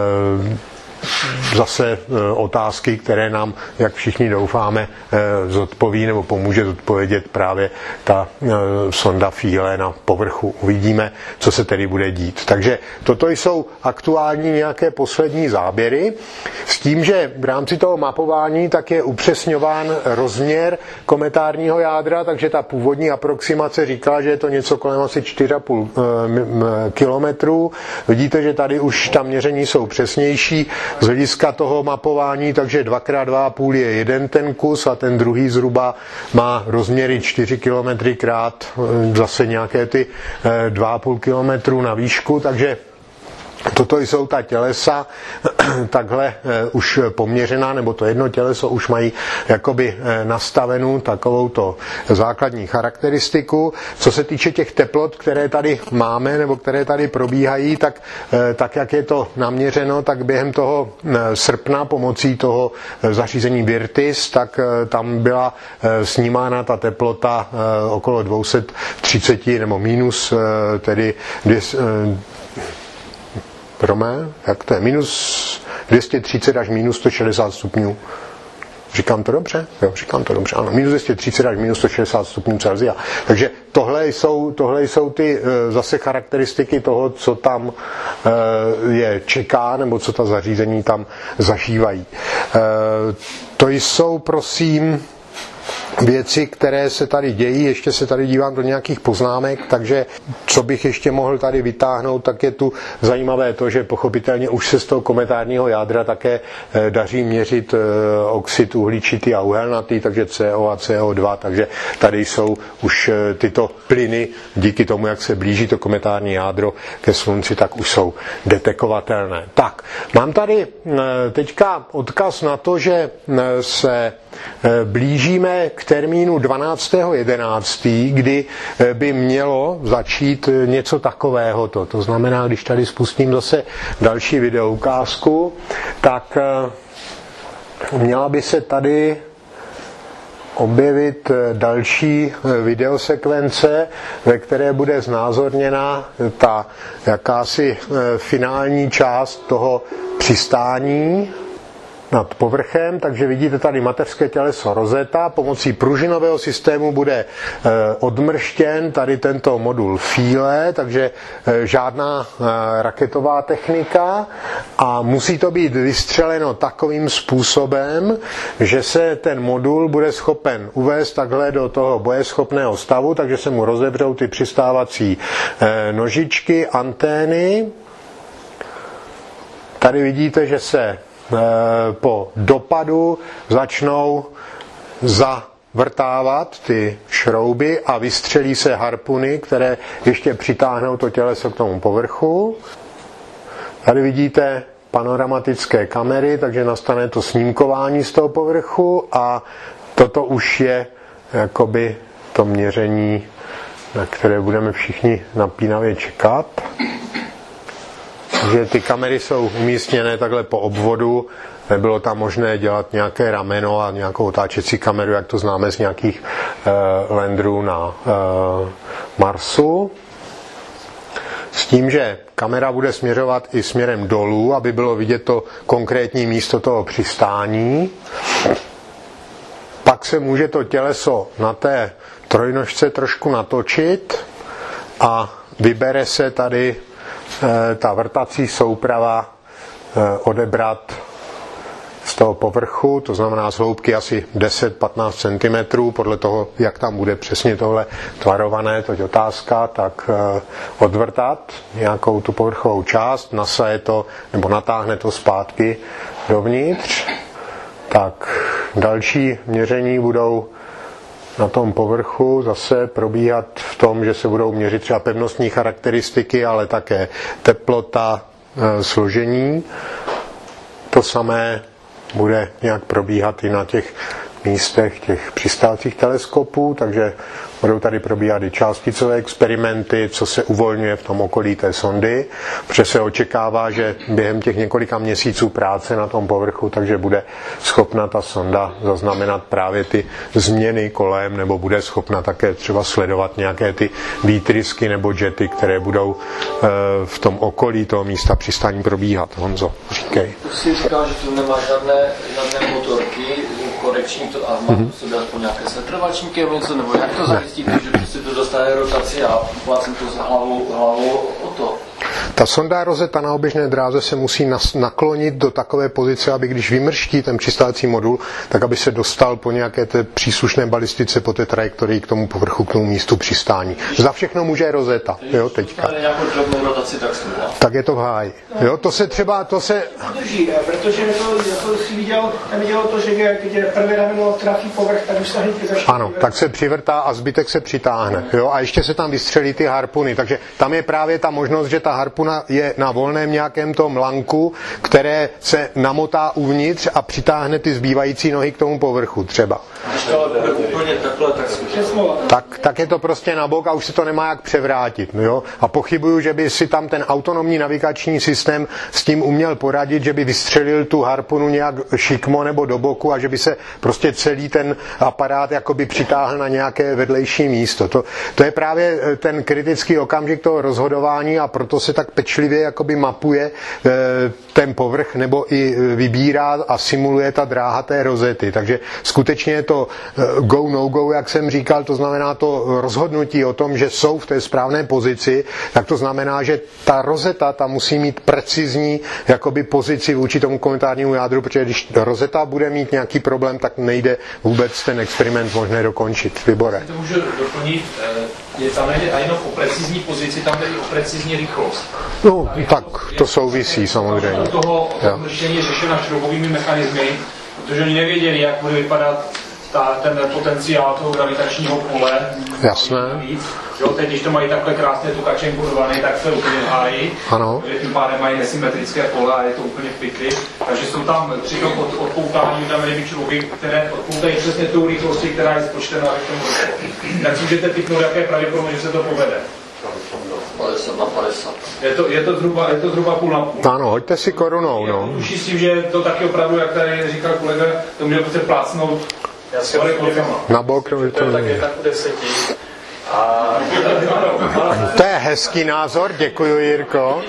zase otázky, které nám, jak všichni doufáme, zodpoví nebo pomůže zodpovědět právě ta sonda Philae na povrchu. Uvidíme, co se tedy bude dít. Takže toto jsou aktuální nějaké poslední záběry s tím, že v rámci toho mapování tak je upřesňován rozměr kometárního jádra, takže ta původní aproximace říkala, že je to něco kolem asi 4,5 kilometrů. Vidíte, že tady už ta měření jsou přesnější z hlediska toho mapování, takže 2x2,5 je jeden ten kus a ten druhý zhruba má rozměry 4 km krát zase nějaké ty 2,5 km na výšku, takže Toto jsou ta tělesa takhle už poměřená, nebo to jedno těleso už mají jakoby nastavenou takovouto základní charakteristiku. Co se týče těch teplot, které tady máme, nebo které tady probíhají, tak jak je to naměřeno, tak během toho srpna pomocí toho zařízení Virtis, tak tam byla snímána ta teplota okolo 230 nebo minus, tedy jak to je? Minus 230 až minus 160 stupňů. Říkám to dobře? Jo, říkám to dobře. Ano, minus 230 až minus 160 stupňů Celsia. Takže tohle jsou ty zase charakteristiky toho, co tam je čeká, nebo co ta zařízení tam zažívají. To jsou, prosím, věci, které se tady dějí, ještě se tady dívám do nějakých poznámek, takže co bych ještě mohl tady vytáhnout, tak je tu zajímavé to, že pochopitelně už se z toho kometárního jádra také daří měřit oxid uhličitý a uhelnatý, takže CO a CO2, takže tady jsou už tyto plyny, díky tomu, jak se blíží to kometární jádro ke Slunci, tak už jsou detekovatelné. Tak, mám tady teďka odkaz na to, že se blížíme k termínu 12.11., kdy by mělo začít něco takového. To znamená, když tady spustím zase další videoukázku, tak měla by se tady objevit další videosekvence, ve které bude znázorněna ta jakási finální část toho přistání nad povrchem, takže vidíte tady mateřské těleso Rosetta, pomocí pružinového systému bude odmrštěn tady tento modul Philae, takže žádná raketová technika a musí to být vystřeleno takovým způsobem, že se ten modul bude schopen uvést takhle do toho bojeschopného stavu, takže se mu rozevřou ty přistávací nožičky, antény. Tady vidíte, že se po dopadu začnou zavrtávat ty šrouby a vystřelí se harpuny, které ještě přitáhnou to těleso k tomu povrchu. Tady vidíte panoramatické kamery, takže nastane to snímkování z toho povrchu a toto už je jakoby to měření, na které budeme všichni napínavě čekat. Takže ty kamery jsou umístěné takhle po obvodu, nebylo tam možné dělat nějaké rameno a nějakou otáčecí kameru, jak to známe z nějakých landrů na Marsu. S tím, že kamera bude směřovat i směrem dolů, aby bylo vidět to konkrétní místo toho přistání. Pak se může to těleso na té trojnožce trošku natočit a vybere se tady ta vrtací souprava odebrat z toho povrchu, to znamená z hloubky asi 10-15 cm, podle toho, jak tam bude přesně tohle tvarované, to je otázka, tak odvrtat nějakou tu povrchovou část, nasaje to nebo natáhne to zpátky dovnitř. Tak další měření budou na tom povrchu zase probíhat v tom, že se budou měřit třeba pevnostní charakteristiky, ale také teplota, složení. To samé bude nějak probíhat i na těch místech těch přistávacích teleskopů, takže budou tady probíhat i částicové experimenty, co se uvolňuje v tom okolí té sondy, protože se očekává, že během těch několika měsíců práce na tom povrchu, takže bude schopna ta sonda zaznamenat právě ty změny kolem, nebo bude schopna také třeba sledovat nějaké ty výtrysky nebo jety, které budou v tom okolí toho místa přistání probíhat. Honzo, říkej. To si říkal, že tu nemá žádné motorky, korekční to a má to sobě aspoň nějaké setrvačníky nebo jak to zajistíte, že si to dostane rotaci a plácím to s hlavou o to. Ta sonda Rosetta na oběžné dráze se musí naklonit do takové pozice, aby když vymrští ten přistávací modul, tak aby se dostal po nějaké té příslušné balistice po té trajektorii k tomu povrchu, k tomu místu přistání. Za všechno může Rosetta, jo, teďka. Tak je to v háji. Jo, to se třeba, Udrží, protože to si viděl to, že když prvé rameno trafí povrch, tak už se hned začne. Ano, tak se přivrtá a zbytek se přitáhne. Jo, a ještě se tam vystřelí ty harpuny, takže tam je právě ta možnost, že ta harpuna ona je na volném nějakém tom lanku, které se namotá uvnitř a přitáhne ty zbývající nohy k tomu povrchu třeba. Tak je to prostě na bok a už se to nemá jak převrátit. Jo? A pochybuju, že by si tam ten autonomní navigační systém s tím uměl poradit, že by vystřelil tu harpunu nějak šikmo nebo do boku a že by se prostě celý ten aparát jakoby přitáhl na nějaké vedlejší místo. To je právě ten kritický okamžik toho rozhodování a proto se tak pečlivě jakoby mapuje ten povrch nebo i vybírá a simuluje ta dráha té rozety. Takže skutečně je to go, no go, jak jsem říkal, to znamená to rozhodnutí o tom, že jsou v té správné pozici, tak to znamená, že ta rozeta ta musí mít precizní jakoby pozici vůči tomu kometárnímu jádru, protože když rozeta bude mít nějaký problém, tak nejde vůbec ten experiment možné dokončit. Libore. To můžu doplnit, je tam nejde jenom o precizní pozici, tam jde i o precizní rychlost. No, tak to souvisí samozřejmě. Toho řešení je řešena šroubovými mechanismy, protože oni nevěděli, jak bude vypadat ten potenciál toho gravitačního pole. Jasné. Jo, teď, když to mají takhle krásně tukačem budovaný, tak se úplně hájí. Ano. Tím pádem mají nesymetrické pole a je to úplně v pytli. Takže jsou tam při tom odpoutání, tam měly být šrouby, které odpoutají přesně tou rychlostí, která je spočtená ve tom roku. Tak můžete typnout, jaké je pravděpodobně, že se to povede. 50 na 50. Je to zhruba půl na půl. Ano, hoďte si korunou, no. Už s tím, že to taky opravdu, jak tady říkal kolega, to může prostě plácnout. Já si na bok, to tak je tak u 10. To je hezký názor, děkuji, Jirko.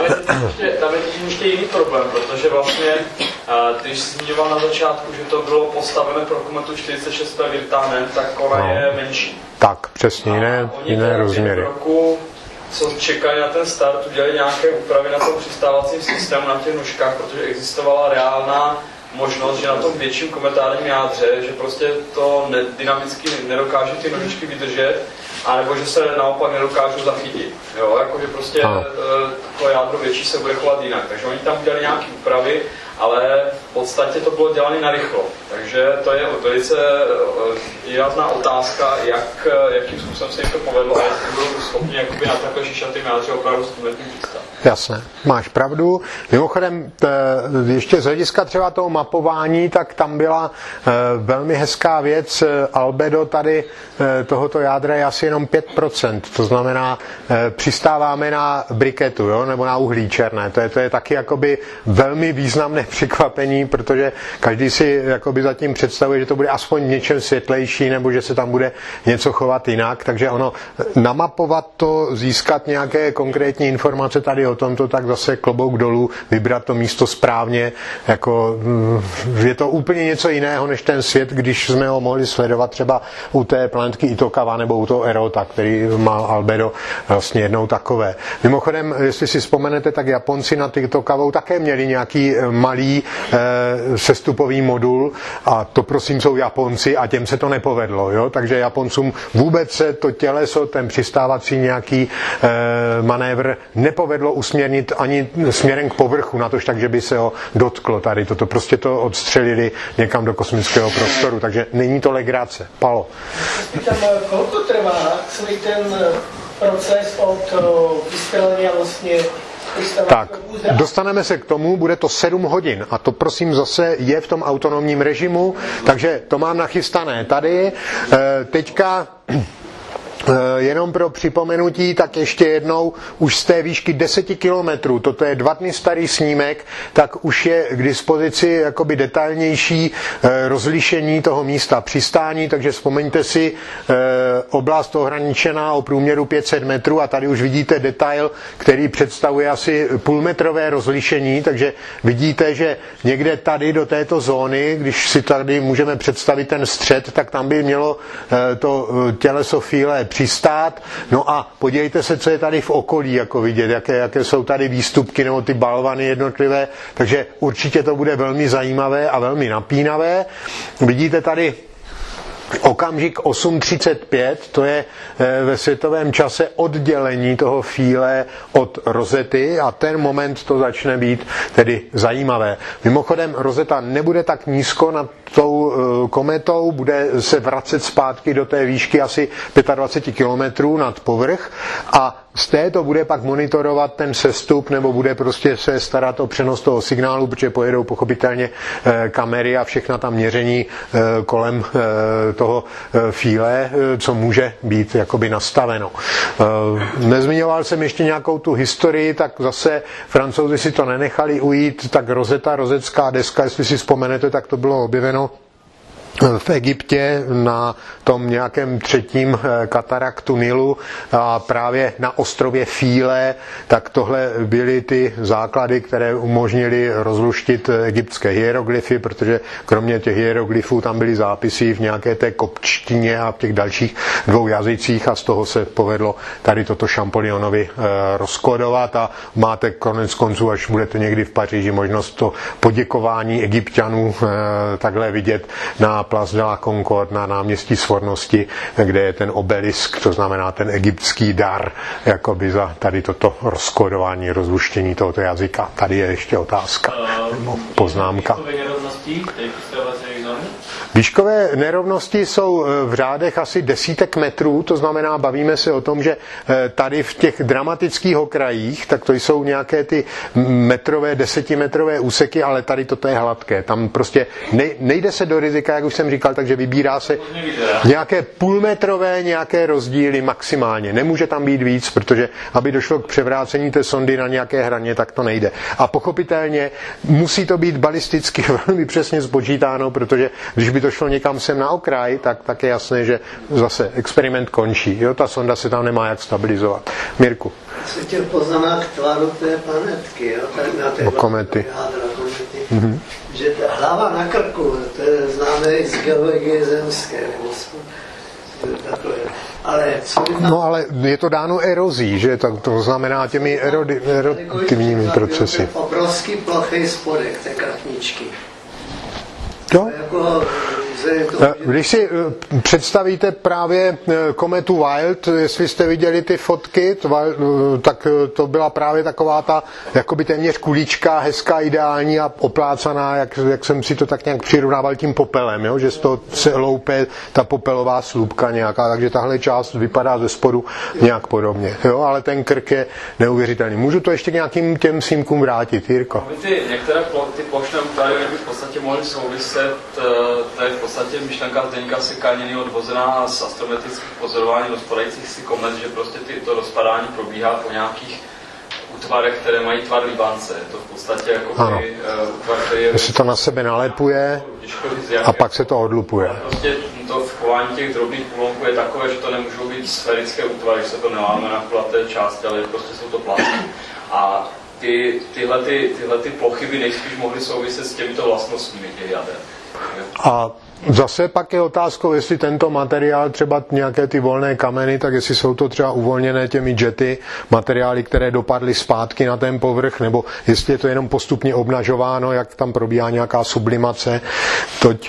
Tam je ještě jiný problém, protože vlastně, když jsi zmiňoval na začátku, že to bylo postavené pro kometu 46P Virtanen, tak ona je menší. Tak, přesně, jiné rozměry. Roku, co čekají na ten start, udělali nějaké úpravy na tom přistávacím systému, na těch nůžkách, protože existovala reálná možnost, že na tom větším kometárním jádře, že prostě to dynamicky nedokáže ty nožičky vydržet, anebo že se naopak nedokážou zachytit. Jo, jakože prostě to jádro větší se bude chovat jinak. Takže oni tam udělali nějaké úpravy, ale v podstatě to bylo dělané narychlo. Takže to je velice výrazná otázka, jakým způsobem se jim to povedlo a jestli budou schopni na takhle šišatým jádře opravdu studentům přistát. Jasné, máš pravdu. Mimochodem, ještě z hlediska třeba toho mapování, tak tam byla velmi hezká věc. Albedo tady tohoto jádra je asi jenom 5%. To znamená, přistáváme na briketu, jo, nebo na uhlí černé. To je taky jakoby velmi významné překvapení, protože každý si jakoby zatím představuje, že to bude aspoň v něčem světlejší, nebo že se tam bude něco chovat jinak. Takže ono namapovat to, získat nějaké konkrétní informace tady o tomto, tak zase klobouk dolů, vybrat to místo správně, jako je to úplně něco jiného než ten svět, když jsme ho mohli sledovat třeba u té planetky Itokawa nebo u toho Erota, který má albedo vlastně jednou takové. Mimochodem, jestli si vzpomenete, tak Japonci na Itokawou také měli nějaký malý sestupový modul a to prosím jsou Japonci a těm se to nepovedlo, jo? Takže Japoncům vůbec se to těleso, ten přistávací nějaký manévr nepovedlo usměrnit ani směrem k povrchu, natož tak, že by se ho dotklo tady. Toto prostě to odstřelili někam do kosmického prostoru, takže není to legrace. Palo. Tam kolik trvá celý ten proces od vystřelení vlastně. Tak, dostaneme se k tomu, bude to 7 hodin a to prosím zase je v tom autonomním režimu, takže to mám nachystané tady. Teďka jenom pro připomenutí, tak ještě jednou, už z té výšky 10 kilometrů, toto je 2 dny starý snímek, tak už je k dispozici jakoby detailnější rozlišení toho místa přistání, takže vzpomeňte si oblast ohraničená o průměru 500 metrů a tady už vidíte detail, který představuje asi půlmetrové rozlišení, takže vidíte, že někde tady do této zóny, když si tady můžeme představit ten střed, tak tam by mělo to těleso Philae přistát. No a podívejte se, co je tady v okolí, jako vidět, jaké jsou tady výstupky nebo ty balvany jednotlivé, takže určitě to bude velmi zajímavé a velmi napínavé. Vidíte tady okamžik 8:35, to je ve světovém čase oddělení toho Philae od rozety a ten moment to začne být tedy zajímavé. Mimochodem rozeta nebude tak nízko nad tou kometou, bude se vracet zpátky do té výšky asi 25 km nad povrch a z této bude pak monitorovat ten sestup nebo bude prostě se starat o přenos toho signálu, protože pojedou pochopitelně kamery a všechna tam měření kolem toho fíle, co může být jakoby nastaveno. Nezmiňoval jsem ještě nějakou tu historii, tak zase Francouzi si to nenechali ujít, tak rozecká deska, jestli si vzpomenete, tak to bylo objeveno v Egyptě na tom nějakém třetím kataraktu Nilu a právě na ostrově Fíle, tak tohle byly ty základy, které umožnily rozluštit egyptské hieroglyfy, protože kromě těch hieroglyfů tam byly zápisy v nějaké té kopčtině a v těch dalších dvou jazycích a z toho se povedlo tady toto Champollionovi rozkodovat a máte konec konců, až budete někdy v Paříži, možnost to poděkování Egypťanů takhle vidět na Place de la Concorde, na náměstí Svornosti, kde je ten obelisk, to znamená ten egyptský dar, jakoby za tady toto rozkodování, rozluštění tohoto jazyka. Tady je ještě otázka, nebo poznámka. Výškové nerovnosti jsou v řádech asi desítek metrů, to znamená, bavíme se o tom, že tady v těch dramatických okrajích, tak to jsou nějaké ty metrové, desetimetrové úseky, ale tady toto je hladké. Tam prostě nejde se do rizika, jak už jsem říkal, takže vybírá se nějaké půlmetrové nějaké rozdíly maximálně. Nemůže tam být víc, protože aby došlo k převrácení té sondy na nějaké hraně, tak to nejde. A pochopitelně musí to být balisticky velmi přesně spočítáno, protože když by to šlo někam sem na okraj, tak je jasné, že zase experiment končí. Jo, ta sonda se tam nemá jak stabilizovat. Mirku. Jsem chtěl poznat k tvaru té planetky, jo, tak na té komety. Mm-hmm. Že ta hlava na krku, to je známé i z geologie zemské, ale no ale je to dáno erozí, že to znamená těmi erotivními procesy. Obrovský plochý spodek té kratničky. Jo? Když si představíte právě kometu Wild, jestli jste viděli ty fotky, tak to byla právě taková ta jakoby téměř kulička, hezká, ideální a oplácaná, jak jsem si to tak nějak přirovnával tím popelem, jo? Že z toho se loupe ta popelová slupka nějaká, takže tahle část vypadá ze spodu nějak podobně. Jo? Ale ten krk je neuvěřitelný. Můžu to ještě k nějakým těm snímkům vrátit, Jirko? Některé ty plošné útvary by v podstatě mohly souviset, to je v podstatě myšlenka Zdeňka Sekaniny odvozená z astrometrických pozorování rozpadajících si komet, že prostě to rozpadání probíhá po nějakých útvarech, které mají tvar libance. Je to v podstatě jako útvar, který je... Se to na sebe nalepuje a pak se to odlupuje. Prostě to chování těch drobných kulonků je takové, že to nemůžou být sférické útvary, že se to neláme na kulaté části, ale prostě jsou to plasty. A tyhle plochy by nejspíš mohly souviset s těmito vlastnostmi těch jader. A zase pak je otázkou, jestli tento materiál, třeba nějaké ty volné kameny, tak jestli jsou to třeba uvolněné těmi jety, materiály, které dopadly zpátky na ten povrch, nebo jestli je to jenom postupně obnažováno, jak tam probíhá nějaká sublimace. Toť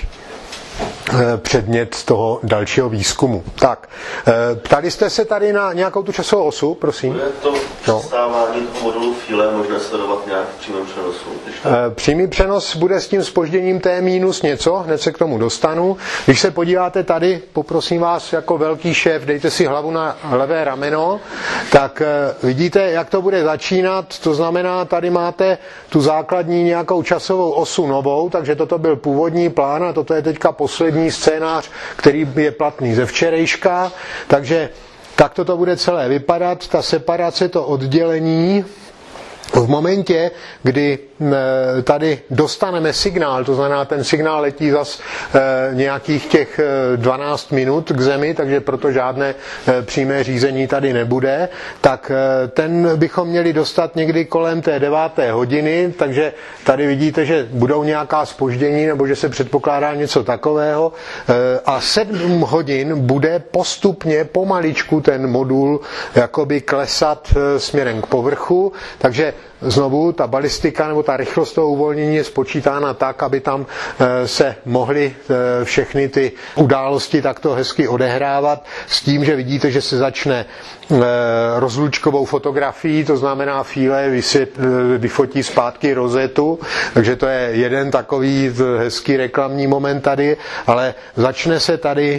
předmět toho dalšího výzkumu. Tak, ptali jste se tady na nějakou tu časovou osu, prosím? Bude to přestávání toho modulu Fíle možné sledovat nějak v přímém přenosu? Přímý přenos bude s tím zpožděním T minus něco, hned se k tomu dostanu. Když se podíváte tady, poprosím vás jako velký šéf, dejte si hlavu na levé rameno, tak vidíte, jak to bude začínat, to znamená, tady máte tu základní nějakou časovou osu novou, takže toto byl původní plán a toto je teďka poslední scénář, který je platný ze včerejška, takže takto to bude celé vypadat, ta separace, to oddělení. V momentě, kdy tady dostaneme signál, to znamená, ten signál letí zas nějakých těch 12 minut k Zemi, takže proto žádné přímé řízení tady nebude, tak ten bychom měli dostat někdy kolem té 9. hodiny, takže tady vidíte, že budou nějaká zpoždění, nebo že se předpokládá něco takového a 7 hodin bude postupně pomaličku ten modul jakoby klesat směrem k povrchu, takže znovu ta balistika nebo ta rychlost toho uvolnění je spočítána tak, aby tam se mohly všechny ty události takto hezky odehrávat s tím, že vidíte, že se začne rozlučkovou fotografií, to znamená Philae vyfotí zpátky rozetu, takže to je jeden takový hezký reklamní moment tady, ale začne se tady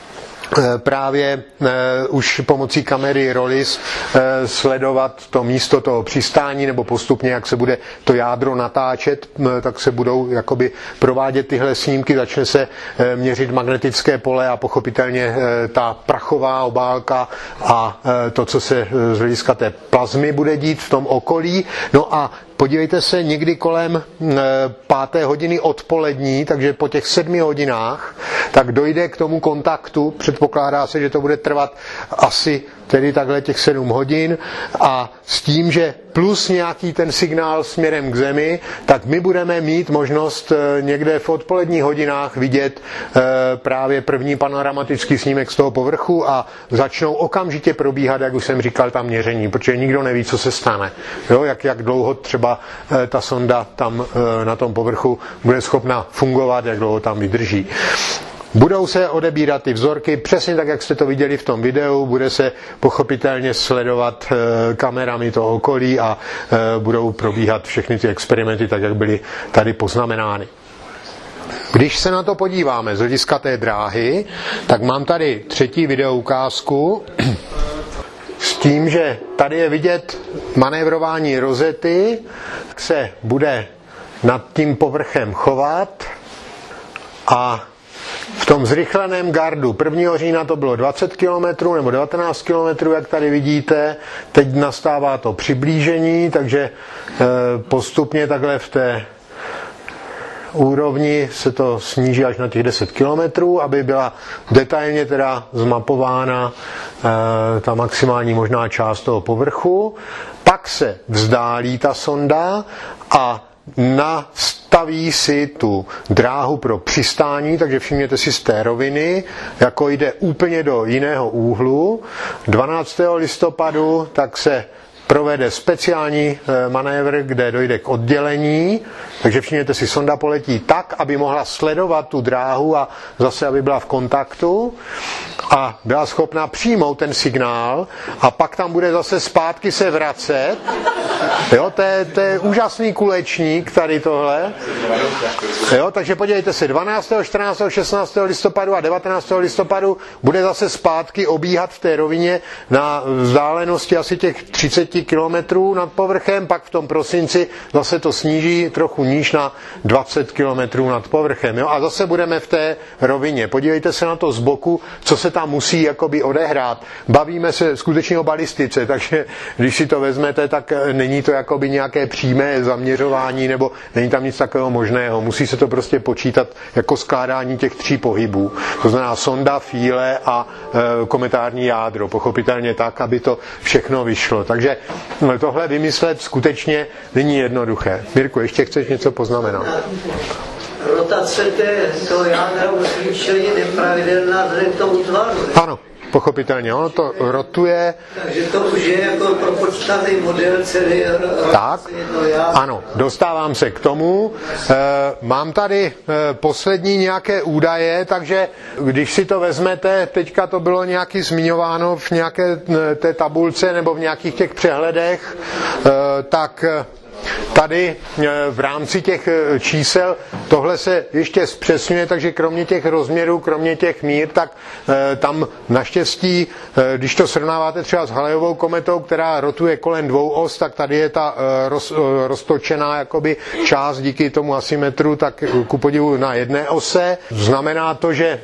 právě už pomocí kamery Rollis sledovat to místo toho přistání, nebo postupně, jak se bude to jádro natáčet, tak se budou jakoby provádět tyhle snímky, začne se měřit magnetické pole a pochopitelně ta prachová obálka a to, co se z hlediska té plazmy bude dít v tom okolí. No a podívejte se, někdy kolem 5. hodiny odpolední, takže po těch 7 hodinách, tak dojde k tomu kontaktu, předpokládá se, že to bude trvat asi tedy takhle těch 7 hodin a s tím, že plus nějaký ten signál směrem k Zemi, tak my budeme mít možnost někde v odpoledních hodinách vidět právě první panoramatický snímek z toho povrchu a začnou okamžitě probíhat, jak už jsem říkal, tam měření, protože nikdo neví, co se stane. Jo, jak dlouho třeba ta sonda tam na tom povrchu bude schopna fungovat, jak dlouho tam vydrží. Budou se odebírat ty vzorky, přesně tak, jak jste to viděli v tom videu, bude se pochopitelně sledovat kamerami to okolí a budou probíhat všechny ty experimenty tak, jak byly tady poznamenány. Když se na to podíváme z hlediska té dráhy, tak mám tady 3. videoukázku s tím, že tady je vidět manévrování rozety, jak se bude nad tím povrchem chovat a v tom zrychleném gardu 1. října to bylo 20 km nebo 19 km, jak tady vidíte. Teď nastává to přiblížení, takže postupně takhle v té úrovni se to sníží až na těch 10 km, aby byla detailně teda zmapována ta maximální možná část toho povrchu. Pak se vzdálí ta sonda a nastaví si tu dráhu pro přistání, takže všimněte si z té roviny, jako jde úplně do jiného úhlu. 12. listopadu tak se provede speciální manévr, kde dojde k oddělení, takže všimněte si, sonda poletí tak, aby mohla sledovat tu dráhu a zase, aby byla v kontaktu a byla schopna přijmout ten signál a pak tam bude zase zpátky se vracet. Jo, to je úžasný kulečník tady tohle. Jo, takže podívejte se, 12., 14., 16. listopadu a 19. listopadu bude zase zpátky obíhat v té rovině na vzdálenosti asi těch 30 kilometrů nad povrchem, pak v tom prosinci zase to sníží trochu níž na 20 kilometrů nad povrchem. Jo? A zase budeme v té rovině. Podívejte se na to z boku, co se tam musí jakoby odehrát. Bavíme se skutečně o balistice, takže když si to vezmete, tak není to jakoby nějaké přímé zaměřování, nebo není tam nic takového možného. Musí se to prostě počítat jako skládání těch 3 pohybů. To znamená sonda, Philae a kometární jádro. Pochopitelně tak, aby to všechno vyšlo. Takže tohle vymyslet skutečně není jednoduché. Mirku, ještě chceš něco poznamenat? Rotace toho jádra musí být šilně nepravidelná vzhledem k tomu tvaru. Ano, pochopitelně, ono to rotuje. Takže to už je jako propočtaný model celý tak, ano, dostávám se k tomu. Mám tady poslední nějaké údaje, takže když si to vezmete, teďka to bylo nějaký zmiňováno v nějaké té tabulce nebo v nějakých těch přehledech, tak tady v rámci těch čísel tohle se ještě zpřesňuje, takže kromě těch rozměrů, kromě těch mír, tak tam naštěstí, když to srovnáváte třeba s Halleyovou kometou, která rotuje kolem 2 os, tak tady je ta roztočená jakoby část díky tomu asymetru, tak ku podivu na jedné ose. Znamená to, že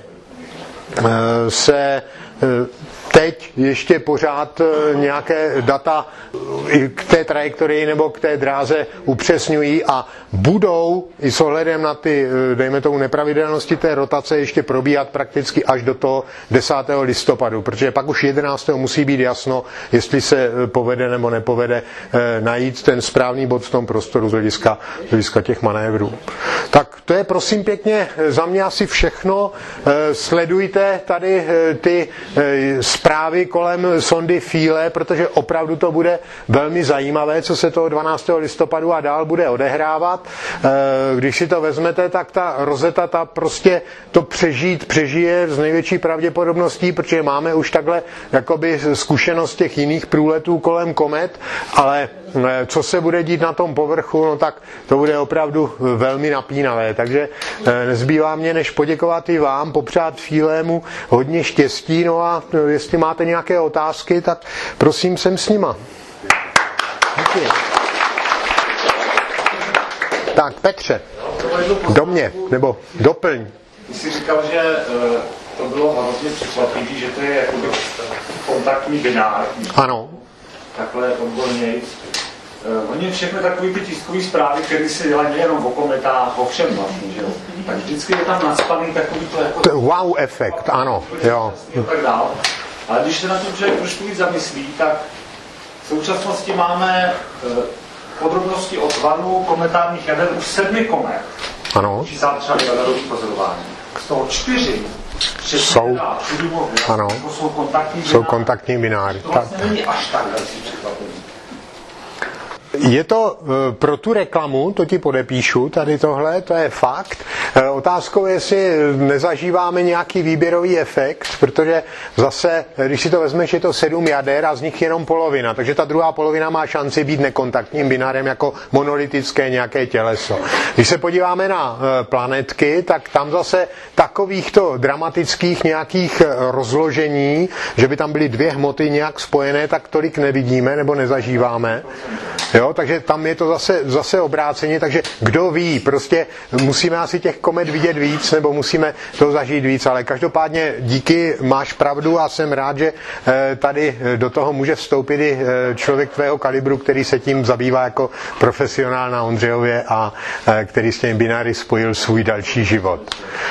se teď ještě pořád nějaké data k té trajektorii nebo k té dráze upřesňují a budou i s ohledem na ty, dejme tomu, nepravidelnosti té rotace ještě probíhat prakticky až do toho 10. listopadu, protože pak už 11. musí být jasno, jestli se povede nebo nepovede najít ten správný bod v tom prostoru z hlediska těch manévrů. Tak to je prosím pěkně za mě asi všechno. Sledujte tady ty zprávy kolem sondy Philae, protože opravdu to bude velmi zajímavé, co se toho 12. listopadu a dál bude odehrávat. Když si to vezmete, tak ta Rosetta ta prostě to přežije z největší pravděpodobností, protože máme už takhle jakoby zkušenost těch jiných průletů kolem komet, ale co se bude dít na tom povrchu, no tak to bude opravdu velmi napínavé. Takže nezbývá mě, než poděkovat i vám, popřát Philaemu hodně štěstí, no a jestli máte nějaké otázky, tak prosím, jsem s nima. Děkuji. Tak Petře, do mě, nebo doplň. Ty jsi říkal, že to bylo hrozně překvapivé, že to je jakoby kontaktní binár. Ano. Takhle odborněji. Oni všechny takové ty tiskové zprávy, které se dělají nejenom o kometách, o všem vlastně, že jo. Tak vždycky je tam nadspaný takový to jako... Wow efekt, ano, jo. Tak dál. Ale když se na to člověk trošku víc zamyslí, tak v současnosti máme podrobnosti o tvaru kometárních jader u 7 komet. Ano. Čísá třeba radarový pozorování. Z toho 4 jsou, ano, jsou kontaktní bináry. To vlastně není až tak velký překvapení. Je to pro tu reklamu, to ti podepíšu, tady tohle, to je fakt. Otázkou je, jestli nezažíváme nějaký výběrový efekt, protože zase, když si to vezmeš, je to 7 jader a z nich jenom polovina, takže ta druhá polovina má šanci být nekontaktním binárem jako monolitické nějaké těleso. Když se podíváme na planetky, tak tam zase takovýchto dramatických nějakých rozložení, že by tam byly 2 hmoty nějak spojené, tak tolik nevidíme nebo nezažíváme. Jo, takže tam je to zase obráceně, takže kdo ví, prostě musíme asi těch komet vidět víc, nebo musíme to zažít víc, ale každopádně díky, máš pravdu a jsem rád, že tady do toho může vstoupit i člověk tvého kalibru, který se tím zabývá jako profesionál na Ondřejově a který s těmi bináry spojil svůj další život.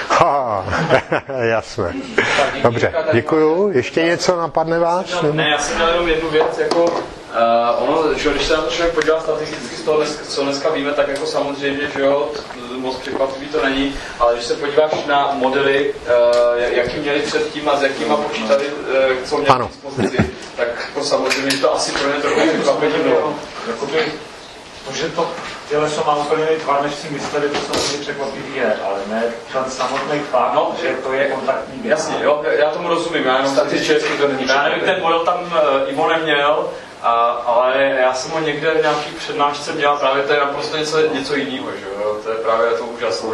Jasné. Dobře, děkuju. Ještě něco napadne vás? Ne, já jsem měl jenom jednu věc, jako ono, že když se na to člověk podívá statisticky z toho, co dneska víme, tak jako samozřejmě, že jo, moc překvapivý to není, ale když se podíváš na modely, jaký měli předtím a s jakýma počítali, co měli k dispozici, tak jako samozřejmě to asi pro ně trochu překvapení bylo. Jakoby to, že to těleso má úplně jiný tvar, než si mysleli, to samozřejmě překvapivý je, ale ne ten samotný fakt, no, že to je kontaktní binár. Jasně, jo, já tomu rozumím, já jenom statisticky to není. Já nevím, ten model tam Ivo neměl, ale já jsem ho někde v nějaký přednášce dělal, právě to je naprosto něco jiného, že jo, to je právě to úžasné.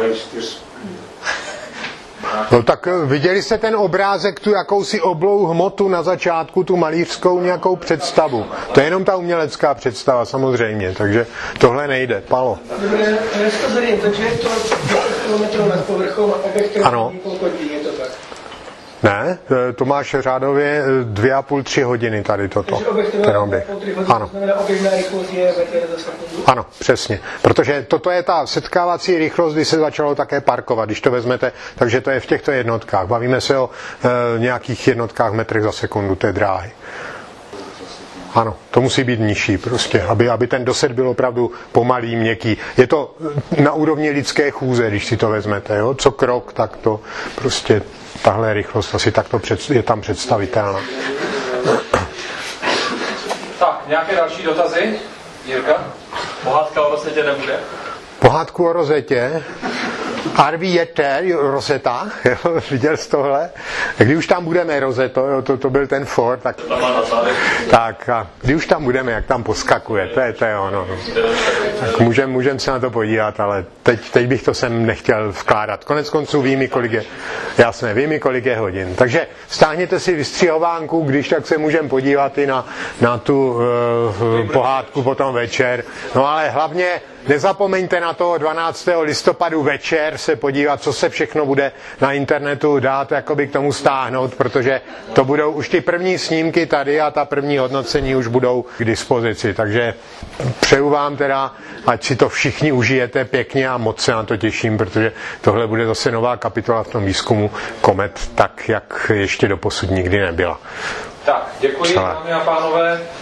No tak viděli jste ten obrázek, tu jakousi oblou hmotu na začátku, tu malířskou nějakou představu. To je jenom ta umělecká představa samozřejmě, takže tohle nejde. Palo. Dobře, dneska zřejmě, takže je to 10 km nad povrchom a objektiv několik hodin, je to tak? Ne, to máš řádově 2,5–3 hodiny tady toto. Ten oběh. Ano. Ano, přesně. Protože toto je ta setkávací rychlost, kdy se začalo také parkovat, když to vezmete, takže to je v těchto jednotkách. Bavíme se o nějakých jednotkách metrech za sekundu té dráhy. Ano, to musí být nižší prostě, aby ten dosed byl opravdu pomalý, měkký. Je to na úrovni lidské chůze, když si to vezmete, jo? Co krok, tak to prostě tahle rychlost asi takto je tam představitelná. Tak, nějaké další dotazy? Jirka? Pohádka o Rosetě nebude? Pohádku o Rosetě? Arviete, Rosetta, jo, viděl jsi tohle? Kdy už tam budeme, Roseto, jo, to byl ten for, tak a kdy už tam budeme, jak tam poskakuje, to je ono. Tak můžem se na to podívat, ale teď bych to sem nechtěl vkládat. Konec konců víme, kolik je hodin. Takže stáhněte si vystřihovánku, když tak se můžeme podívat i na tu pohádku potom večer. No ale hlavně nezapomeňte na to 12. listopadu večer se podívat, co se všechno bude na internetu dát jakoby k tomu stáhnout, protože to budou už ty první snímky tady a ta první hodnocení už budou k dispozici. Takže přeju vám teda, ať si to všichni užijete pěkně a moc se na to těším, protože tohle bude zase nová kapitola v tom výzkumu komet, tak jak ještě doposud nikdy nebyla. Tak, děkuji, dámy a pánové.